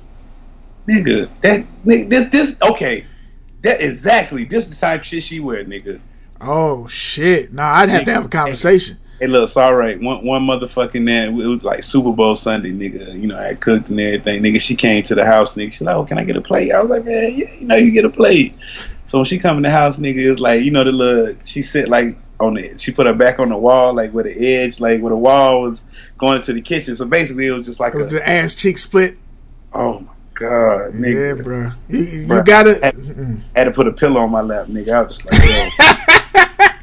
Nigga, that nigga, this this okay. That exactly this is the type of shit she wear, nigga. Oh shit! Nah, I'd have Nigga, to have a conversation. Hey, look, it's all right. One one motherfucking man, it was like Super Bowl Sunday, nigga. You know, I cooked and everything, nigga. She came to the house, nigga. She like, oh, can I get a plate? I was like, man, yeah, you know, you get a plate. So when she come in the house, nigga, it's like, you know, the little she sit like on the, she put her back on the wall, like where the edge, like where the wall was going into the kitchen. So basically, it was just like It was a, the ass cheek split. oh my god, nigga. Yeah, bro. You, you Bruh, gotta. I had, had to put a pillow on my lap, nigga. I was just like, yo.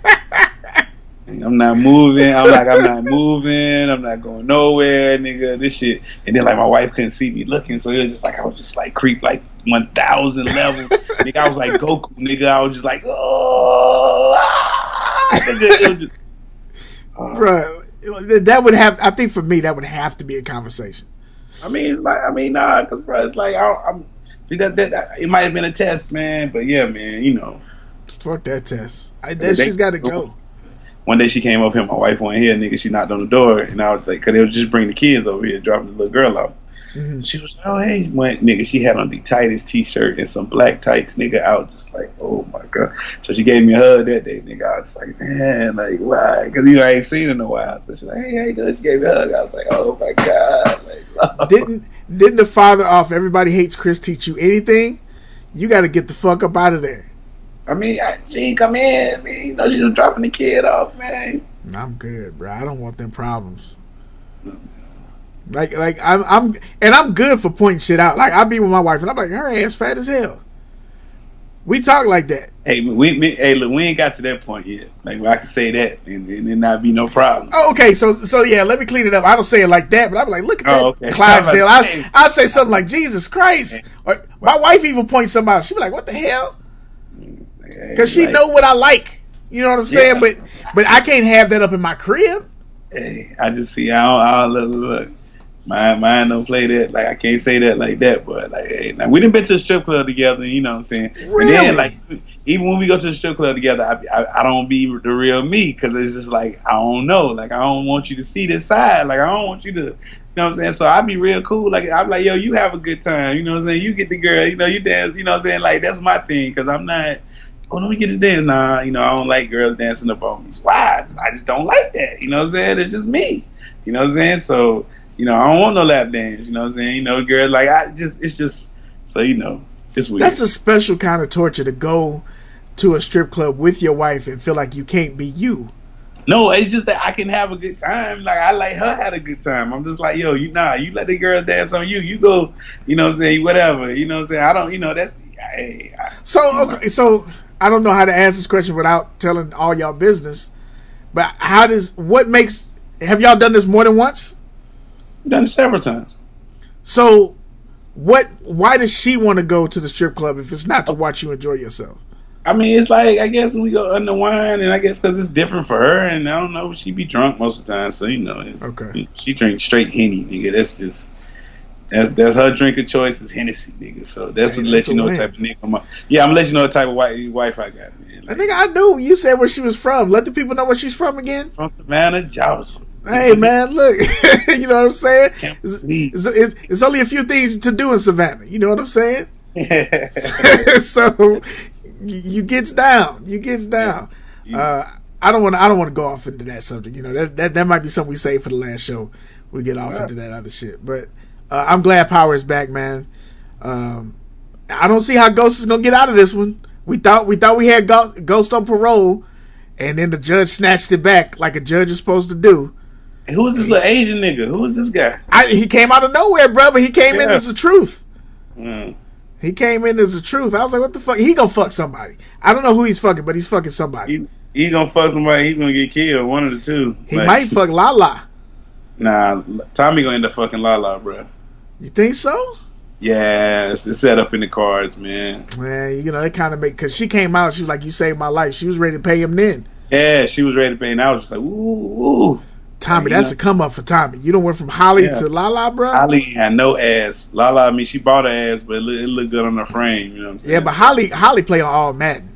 I'm not moving. I'm like, I'm not moving. I'm not going nowhere, nigga. This shit. And then like my wife couldn't see me looking, so it was just like I was just like creep like one thousand levels. Nigga, I was like Goku, nigga. I was just like, oh, ah, nigga. It was just, oh. Bro, that would have. I think for me, that would have to be a conversation. I mean, like, I mean, nah, because bro, it's like I, I'm see that, that that it might have been a test, man. But yeah, man, you know, fuck that test. I, that shit's got to go. One day she came over here, my wife wasn't here, nigga. She knocked on the door, and I was like, because they would just bring the kids over here, dropping the little girl off. Mm-hmm. She was like, oh, hey, went, nigga. She had on the tightest t-shirt and some black tights, nigga. I was just like, oh my god. So she gave me a hug that day, nigga. I was just like, man, like, why? Because, you know, I ain't seen her in a while. So she's like, hey, how you doing? She gave me a hug. I was like, oh my god. Like, oh. Didn't, didn't the father off Everybody Hates Chris teach you anything? You got to get the fuck up out of there. I mean, I, she ain't come in, man. You know, she was dropping the kid off, man. I'm good, bro. I don't want them problems. Like, like I'm, I'm, and I'm good for pointing shit out. Like, I'll be with my wife, and I'm like, her ass fat as hell. We talk like that. Hey, we, we hey, look, we ain't got to that point yet. Like, I can say that, and, and it not be no problem. Oh, okay, so, so yeah, let me clean it up. I don't say it like that, but I'm like, look at that, oh, okay. Clydesdale. I, I say something like, Jesus Christ. Or my wife even points something out. She be like, what the hell? Because she like, know what I like. You know what I'm saying? Yeah. But but I can't have that up in my crib. Hey, I just see, I don't, I don't look, look. Mine, mine don't play that. Like I can't say that like that, but like, hey, now we done been to a strip club together. You know what I'm saying? Really? And then, like, even when we go to the strip club together, I, I, I don't be the real me because it's just like I don't know. Like I don't want you to see this side. Like I don't want you to. You know what I'm saying? So I be real cool. Like I'm like, yo, you have a good time. You know what I'm saying? You get the girl. You know, you dance. You know what I'm saying? Like that's my thing because I'm not. Oh, let me get to dance. Nah, you know, I don't like girls dancing up on me. Why? I just, I just don't like that. You know what I'm saying? It's just me. You know what I'm saying? So. You know, I don't want no lap dance. You know what I'm saying? You know, girls like I just, it's just so you know, it's weird. That's a special kind of torture to go to a strip club with your wife and feel like you can't be you. No, it's just that I can have a good time. Like I like her had a good time. I'm just like, yo, you nah, you let the girls dance on you. You go, you know what I'm saying? Whatever. You know what I'm saying? I don't. You know that's. Hey, I, So okay, so I don't know how to answer this question without telling all y'all business. But how does what makes have y'all done this more than once? I've done it several times. So, what? Why does she want to go to the strip club if it's not to watch you enjoy yourself? I mean, it's like I guess we go under wine, and I guess because it's different for her, and I don't know, she be drunk most of the time, so you know, okay, she drinks straight Henny, nigga. That's just that's that's her drink of choice is Hennessy, nigga. So that's hey, what that's let you know what type of nigga I'm a, yeah, I'm gonna let you know what type of wife, wife I got, man. Like, I think I knew you said where she was from. Let the people know where she's from again. From Savannah, Georgia. Hey man, look, you know what I'm saying? It's, believe. it's, it's, it's only a few things to do in Savannah. You know what I'm saying? So you gets down, you gets down. Uh, I don't want to. I don't want to go off into that subject. You know that, that that might be something we save for the last show. We get off Yeah. into that other shit. But uh, I'm glad Power is back, man. Um, I don't see how Ghost is gonna get out of this one. We thought we thought we had Go- Ghost on parole, and then the judge snatched it back like a judge is supposed to do. Who is this little Asian nigga? Who is this guy? I, he came out of nowhere, bro, but he came in Yeah. as the truth. Mm. He came in as the truth. I was like, what the fuck? He gonna fuck somebody. I don't know who he's fucking, but he's fucking somebody. He, he gonna fuck somebody. He's gonna get killed. One of the two. He Like, might fuck Lala. Nah, Tommy gonna end up fucking Lala, bro. You think so? Yeah, it's, it's set up in the cards, man. Man, you know, they kind of make, because she came out, she was like, you saved my life. She was ready to pay him then. Yeah, she was ready to pay, and I was just like, ooh, ooh. Tommy, Like, that's know, a come up for Tommy. You don't went from Holly Yeah. to Lala, bro? Holly had no ass. Lala, I mean, she bought her ass, but it looked, it looked good on her frame, you know what I'm saying? Yeah, but Holly Holly play on all Madden.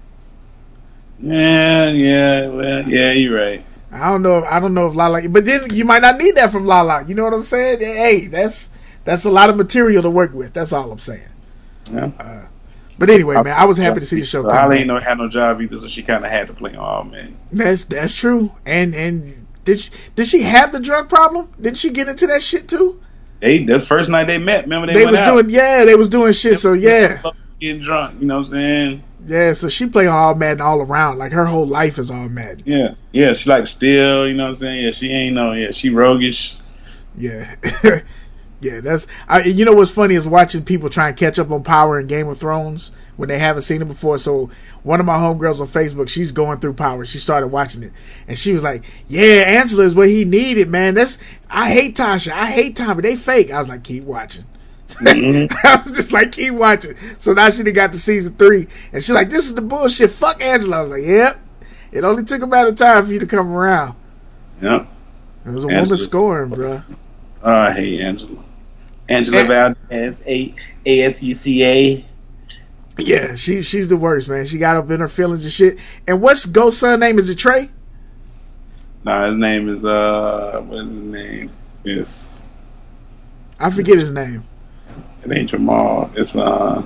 Yeah, yeah, well, yeah, you're right. I don't know. If, I don't know if Lala, but then you might not need that from Lala. You know what I'm saying? Hey, that's that's a lot of material to work with. That's all I'm saying. Yeah. Uh, but anyway, man, I was happy to see the show So come Holly back. ain't no, had no job either, so she kind of had to play on all men. That's that's true. And and did she, did she have the drug problem? Did she get into that shit too? They the first night they met, remember they, They went was out. doing yeah, they was doing shit. So yeah, Getting drunk, you know what I'm saying? yeah. So she play on all Madden all around. Like her whole life is all Madden. Yeah, yeah. She like still, you know what I'm saying? Yeah, she ain't no, yeah, she roguish. Yeah. Yeah, that's I, you know what's funny is watching people try and catch up on Power and Game of Thrones when they haven't seen it before. So one of my homegirls on Facebook, she's going through Power. She started watching it, and she was like, "Yeah, Angela is what he needed, man. That's I hate Tasha, I hate Tommy. They fake." I was like, "Keep watching." Mm-hmm. I was just like, "Keep watching." So now she done got to season three, and she's like, "This is the bullshit. Fuck Angela." I was like, "Yep." It only took about a time for you to come around. Yep. It was a Angela's- woman scoring, bro. Oh, I hate Angela. Angela And- Valdez, A A S U C A. Yeah, she she's the worst, man. She got up in her feelings and shit. And what's Ghost son name? Is it Trey? Nah, his name is uh, what is his name? It's I forget his name. it ain't Jamal. It's uh,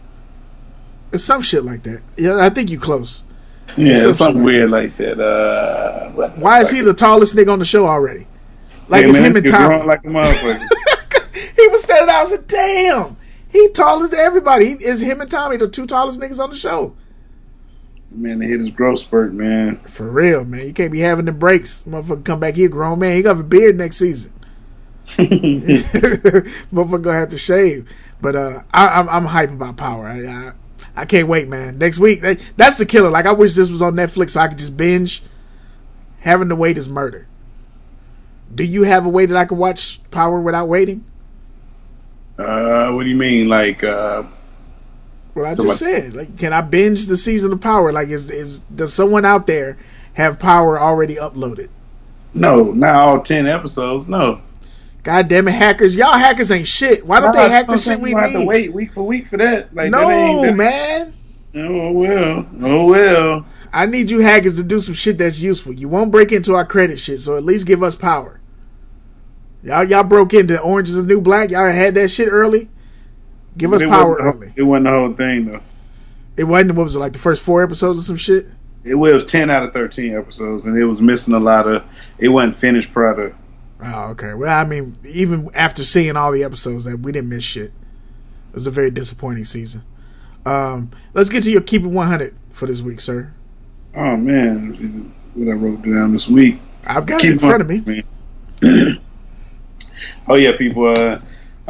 It's some shit like that. Yeah, I think you close. yeah, some it's something shit like weird like that. Uh, what the Why is fuck he the tallest nigga on the show already? Like Yeah, it's man, him this and dude Tommy. growing like a motherfucker. He was standing out. I said, "Damn, he tallest to everybody. He, is him and Tommy the two tallest niggas on the show?" Man, they hit his growth spurt, man. For real, man. You can't be having the breaks. Motherfucker come back here, grown man. He got a beard next season. Motherfucker gonna have to shave. But uh, I, I'm I'm hype about Power. I, I I can't wait, man. Next week, that, that's the killer. Like I wish this was on Netflix so I could just binge. Having to wait is murder. Do you have a way that I can watch Power without waiting? Uh, what do you mean, like uh? What I So just like- said. Like, can I binge the season of Power? Like, is is does someone out there have Power already uploaded? No, not all ten episodes. No. God damn it, hackers! Y'all hackers ain't shit. Why don't Nah, they hack the I'm shit saying we you have to need? wait week for week for that. Like No, that ain't, that, man. Oh well, oh well. I need you hackers to do some shit that's useful. You won't break into our credit shit, so at least give us power. Y'all, y'all broke into Orange is the New Black. Y'all had that shit early. Give us It power wasn't the whole- early. It wasn't the whole thing though. It wasn't. What was it like? The first four episodes or some shit. It was ten out of thirteen episodes, and it was missing a lot of. It wasn't finished product. Oh, okay. Well, I mean, even after seeing all the episodes, that we didn't miss shit. It was a very disappointing season. Um, let's get to your Keep It one hundred for this week, sir. Oh man, what I wrote down this week. I've got Keep it in front of me. me. Oh yeah, people. Uh,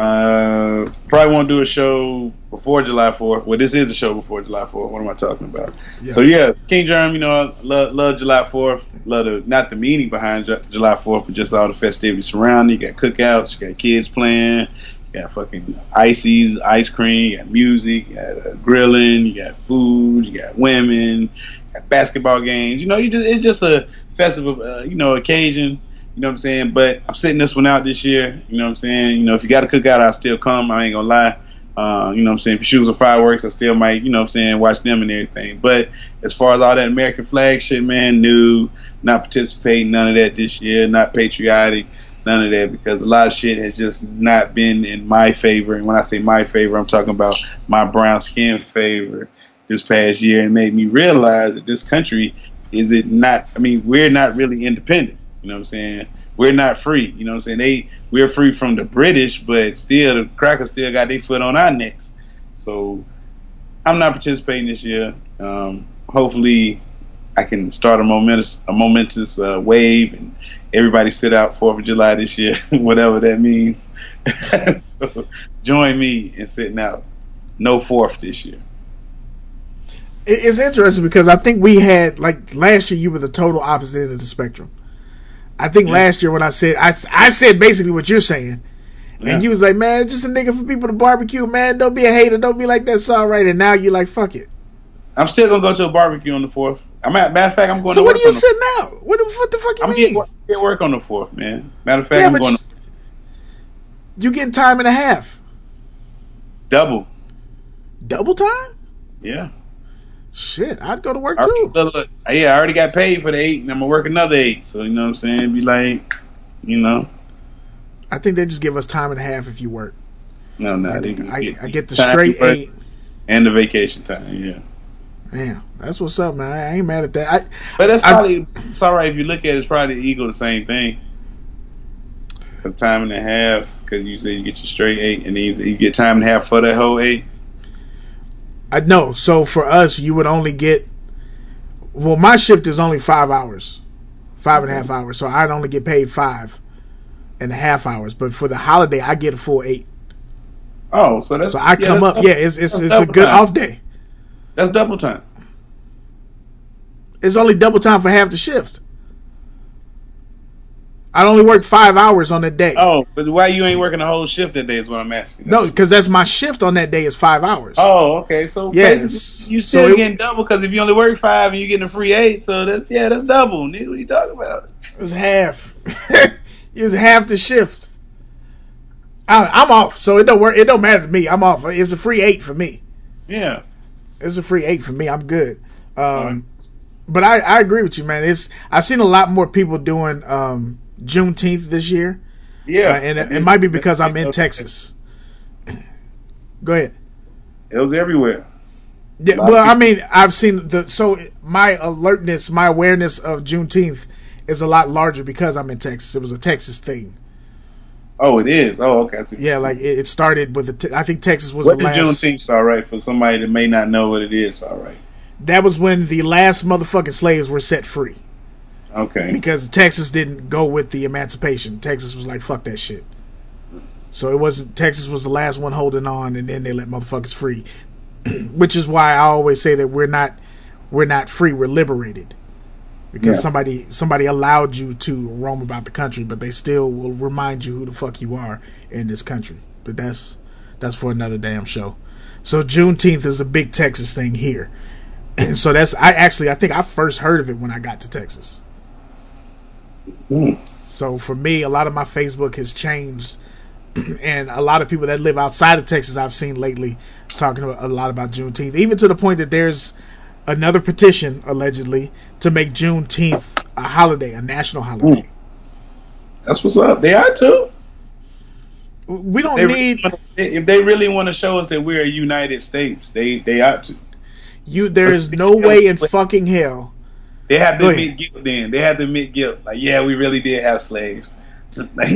uh, probably won't do a show before July fourth. Well, this is a show before July fourth. What am I talking about? Yeah. So yeah, King Germ. You know, I love, love July fourth. Love the not the meaning behind Ju- July fourth, but just all the festivities surrounding. You got cookouts. You got kids playing. You got fucking ices, ice cream. You got music. You got uh, grilling. You got food. You got women. You got basketball games. You know, you just it's just a festive, uh, you know, occasion. You know what I'm saying? But I'm sitting this one out this year. You know what I'm saying? You know, if you got a cookout, I'll still come. I ain't gonna lie. Uh, you know what I'm saying? If you shoot some fireworks, I still might, you know what I'm saying, watch them and everything. But as far as all that American flag shit, man, new, not participating, none of that this year, not patriotic, none of that, because a lot of shit has just not been in my favor. And when I say my favor, I'm talking about my brown skin favor this past year, and made me realize that this country is it not, I mean, we're not really independent. You know what I'm saying? We're not free. You know what I'm saying? They we're free from the British, but still the crackers still got their foot on our necks. So I'm not participating this year. Um, hopefully I can start a momentous a momentous uh, wave and everybody sit out fourth of July this year, whatever that means. So join me in sitting out. No fourth this year. It's interesting because I think we had, like, last year you were the total opposite end of the spectrum. I think yeah. last year when I said, I, I said basically what you're saying. Yeah. And you was like, man, it's just a nigga for people to barbecue, man. Don't be a hater. Don't be like, that's all right. And now you're like, fuck it. I'm still going to go to a barbecue on the fourth. I'm at, matter of fact, I'm going so to work on the So what are you sitting out? What the, what the fuck you I'm mean? I'm getting work on the fourth, man. Matter of fact, yeah, I'm but going you, to... You getting time and a half. Double. Double time? Yeah. Shit, I'd go to work I too. Look, look, yeah, I already got paid for the eight, and I'm gonna work another eight. So you know what I'm saying? It'd be like, you know. I think they just give us time and a half if you work. No, no, I, they, I, get, I get the straight eight and the vacation time. Yeah. Man, that's what's up, man. I ain't mad at that. I, but that's I, probably it's all right if you look at it. It's probably equal the same thing. Cause time and a half, because you say you get your straight eight, and then you get time and a half for that whole eight. I know. So for us, you would only get. Well, my shift is only five hours, five and a half hours. So I'd only get paid five and a half hours. But for the holiday, I get a full eight. Oh, so that's so I yeah, come up. Double, yeah, it's it's, it's a good time. off day. That's double time. It's only double time for half the shift. I only work five hours on that day. Oh, but why you ain't working the whole shift that day is what I'm asking. No, because that's my shift on that day is five hours. Oh, okay. So yes, you still so getting it, double because if you only work five and you getting a free eight, so that's yeah, that's double. Nigga, what are you talking about? It's half. It's half the shift. I, I'm off, so it don't work. It don't matter to me. I'm off. It's a free eight for me. Yeah, it's a free eight for me. I'm good. Um, right. But I, I agree with you, man. It's I've seen a lot more people doing um, Juneteenth this year. Yeah, uh, and it, it might be because I'm in Texas. Go ahead. It was everywhere. Yeah, well, I mean, I've seen the so my alertness, my awareness of Juneteenth is a lot larger because I'm in Texas. It was a Texas thing. Oh, it is. Oh, okay. Yeah, like it, it started with the. Te- I think Texas was what the last. Juneteenth's all right for somebody that may not know what it is. All right. That was when the last motherfucking slaves were set free. Okay. Because Texas didn't go with the emancipation. Texas was like, fuck that shit. So it wasn't. Texas was the last one holding on, and then they let motherfuckers free. Which is why I always say that we're not, we're not free. We're liberated. Because yeah. somebody somebody allowed you to roam about the country, but they still will remind you who the fuck you are in this country. But that's that's for another damn show. So Juneteenth is a big Texas thing here. And so that's I actually I think I first heard of it when I got to Texas. Mm. So for me, a lot of my Facebook has changed, and a lot of people that live outside of Texas I've seen lately talking a lot about Juneteenth, even to the point that there's another petition allegedly to make Juneteenth a holiday, a national holiday. Mm. That's what's up. They are too. We don't if need really, if they really want to show us that we're a United States, they they ought to. You. There is no way in fucking hell. They have to Go admit ahead. guilt. Then they have to admit guilt. Like, yeah, we really did have slaves. Like,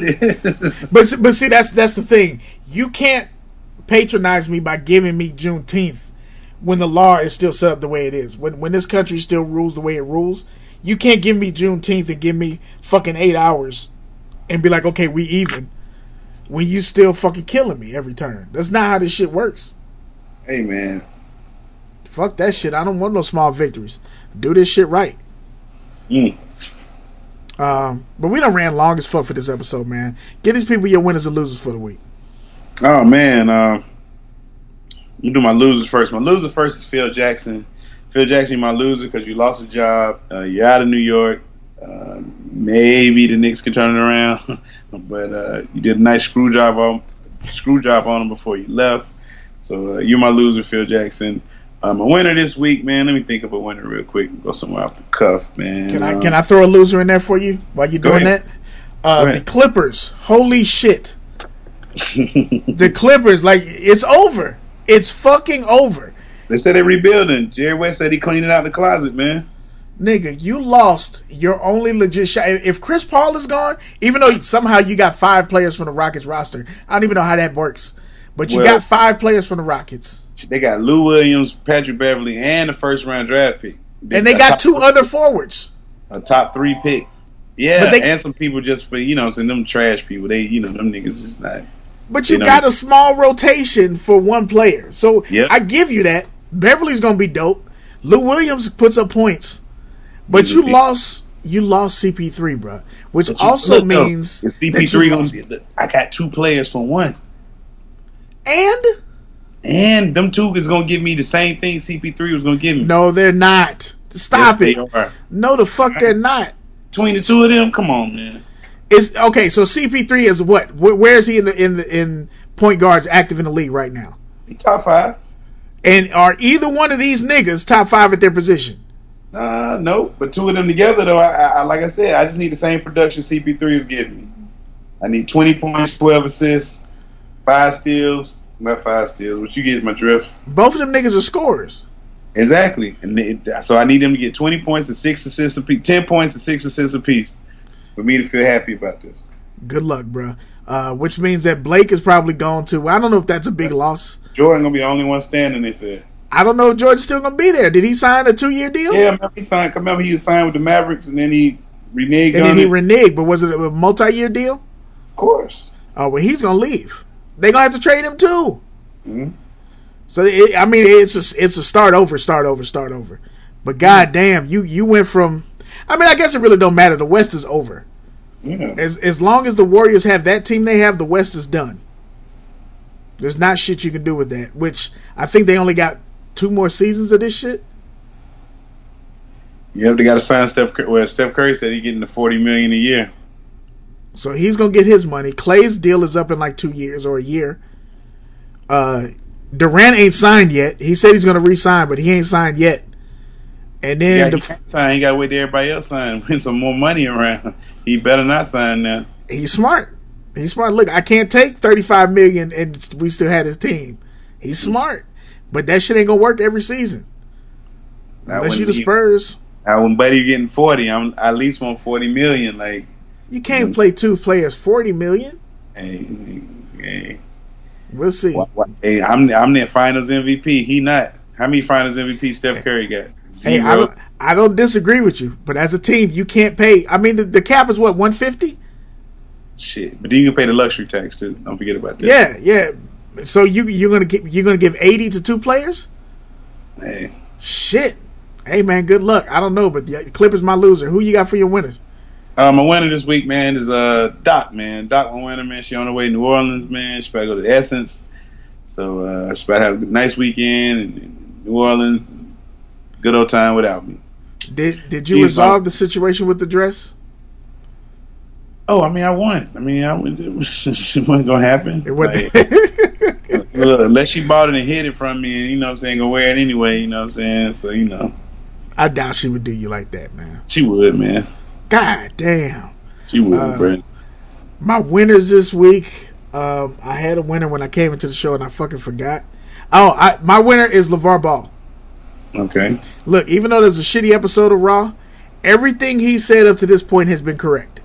But but see, that's that's the thing. You can't patronize me by giving me Juneteenth when the law is still set up the way it is. When when this country still rules the way it rules, you can't give me Juneteenth and give me fucking eight hours and be like, okay, we even. When you still fucking killing me every turn. That's not how this shit works. Hey, man. Fuck that shit. I don't want no small victories. Do this shit right. Mm. Um, but we done ran long as fuck for this episode, man. Get these people your winners and losers for the week. Oh, man. Uh, let me do my losers first. My loser first is Phil Jackson. Phil Jackson, my loser because you lost a job. Uh, you're out of New York. Uh, maybe the Knicks can turn it around. But uh, you did a nice screw job on screw job on him before you left. So uh, you're my loser, Phil Jackson. Um, a winner this week, man. Let me think of a winner real quick. Go somewhere off the cuff, man. Can I um, can I throw a loser in there for you while you're doing ahead. that? Uh, Go the ahead. Clippers. Holy shit. The Clippers, like, it's over. It's fucking over. They said they're rebuilding. Jerry West said he cleaned it out the closet, man. Nigga, you lost your only legit shot. If Chris Paul is gone, even though somehow you got five players from the Rockets roster, I don't even know how that works. But you Well- got five players from the Rockets. They got Lou Williams, Patrick Beverly, and the first round draft pick. And they got two other forwards. a top three pick. Yeah, But they- and some people just for you know, saying them trash people. They you know them niggas just not. But you You know. got a small rotation for one player. So Yep. I give you that. Beverly's gonna be dope. Lou Williams puts up points. But He's a you beast. lost you lost C P three, bro. Which But you- also look, though, means if C that P three you gonna lost. be, I got two players for one. And And them two is gonna give me the same thing C P three was gonna give me. no, they're not. Stop Yes, it. they are. No, the fuck they're not. Between the two of them, come on, man. Is okay. So C P three is what? Where, where is he in the in the in point guards active in the league right now? He top five. And are either one of these niggas top five at their position? Uh, no, but two of them together though. I, I like I said, I just need the same production C P three is giving me. I need twenty points, twelve assists, five steals. Not five steals, but you get my drift. Both of them niggas are scorers. Exactly, and they, so I need them to get twenty points and six assists apiece, ten points and six assists apiece, for me to feel happy about this. Good luck, bro. Uh, which means that Blake is probably gone too. I don't know if that's a big loss. Jordan gonna be the only one standing. They said. I don't know if George's still gonna be there. Did he sign a two year deal? Yeah, remember he signed. Remember he signed with the Mavericks, and then he reneged And on then he it. reneged, but was it a multi year deal? Of course. Oh well, he's gonna leave. They gonna have to trade him too. Mhm. So it, I mean, it's a it's a start over, start over, start over. But goddamn, you you went from. I mean, I guess it really don't matter. The West is over. Yeah. As as long as the Warriors have that team they have, the West is done. There's not shit you can do with that. Which I think they only got two more seasons of this shit. Yep, they got to sign Steph. Curry. Well, Steph Curry said he's getting the forty million a year. So he's gonna get his money. Clay's deal is up in like two years or a year. Uh, Durant ain't signed yet. He said he's gonna re-sign, but he ain't signed yet. And then Yeah, the, he can't sign. He got to wait till everybody else sign. With some more money around, he better not sign now. he's smart. He's smart. Look, I can't take thirty-five million and we still had his team. He's smart, but that shit ain't gonna work every season Now, unless when you the he- Spurs. Now, when Buddy getting forty, I'm I at least want forty million. Like, You can't play two players forty million. hey, hey, We'll see. what, what, hey I'm I'm their Finals M V P. He not. How many Finals M V P Steph Curry got? Hey, I Zero. don't, I don't disagree with you, but as a team, you can't pay. I mean, the, the cap is what one fifty. Shit, but then you can pay the luxury tax too. Don't forget about that. Yeah, yeah. So you you're gonna get you're gonna give eighty to two players? Hey, Shit. Hey man, good luck. I don't know, but the Clippers my loser. Who you got for your winners? uh, my winner this week, man, is uh Doc, man. Doc, my winner, man. She on her way to New Orleans, man. She about to go to the Essence. So uh, she about to have a nice weekend in, in New Orleans. Good old time without me. Did did you She's resolve on- the situation with the dress? Oh, I mean, I won. I mean, I it wasn't gonna happen. It wasn't. Like, look, unless she bought it and hid it from me, and you know what I'm saying, gonna wear it anyway. You know what I'm saying? So you know, I doubt she would do you like that, man. she would, man. God damn. She would, Uh, bro. My winners this week. Um, I had a winner when I came into the show and I fucking forgot. Oh, I, my winner is LeVar Ball. Okay. Look, even though there's a shitty episode of Raw, everything he said up to this point has been correct.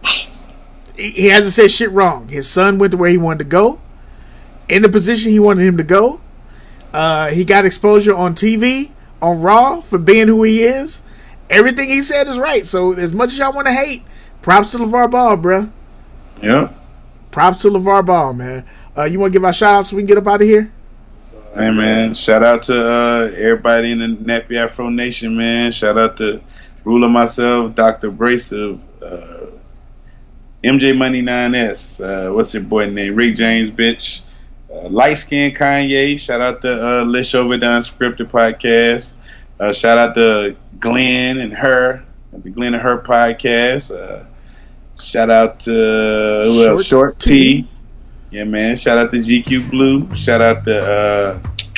He, he hasn't said shit wrong. His son went to where he wanted to go, in the position he wanted him to go. Uh, he got exposure on T V, on Raw, for being who he is. Everything he said is right. So as much as y'all want to hate, props to LeVar Ball, bruh. Yep. Props to LeVar Ball, man. Uh, you want to give our shout out so we can get up out of here? Hey, man. Shout out to uh, everybody in the Nappy Afro Nation, man. Shout out to Ruler myself, Doctor Abrasive, uh, M J Money nine S. Uh, what's your boy name? Rick James, bitch. Uh, Light Skin Kanye. Shout out to uh, Lish Over the Unscripted podcast. Uh, shout out to Glenn and her, the Glenn and her podcast. Uh, shout out to uh, who else? Short T. Yeah, man. Shout out to G Q Blue. Shout out to uh,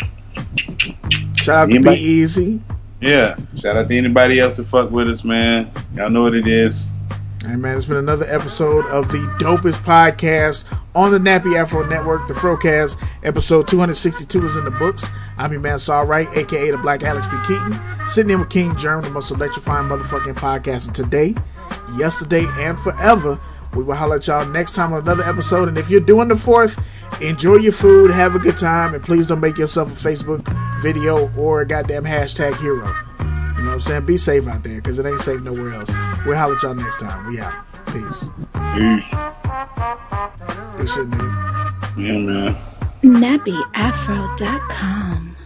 shout out anybody? to Be Easy. Yeah. Shout out to anybody else that fuck with us, man. Y'all know what it is. Hey, man, it's been another episode of the dopest podcast on the Nappy Afro Network, the Frocast. Episode two sixty-two is in the books. I'm your man, Saul Wright, a k a the Black Alex B. Keaton, sitting in with King Germ, the most electrifying motherfucking podcaster today, yesterday, and forever. We will holler at y'all next time on another episode. And if you're doing the fourth, enjoy your food, have a good time, and please don't make yourself a Facebook video or a goddamn hashtag hero. You know what I'm saying? Be safe out there, because it ain't safe nowhere else. We'll holler at y'all next time. We out. Peace. Peace. Good shit, nigga. Yeah, man. nappy afro dot com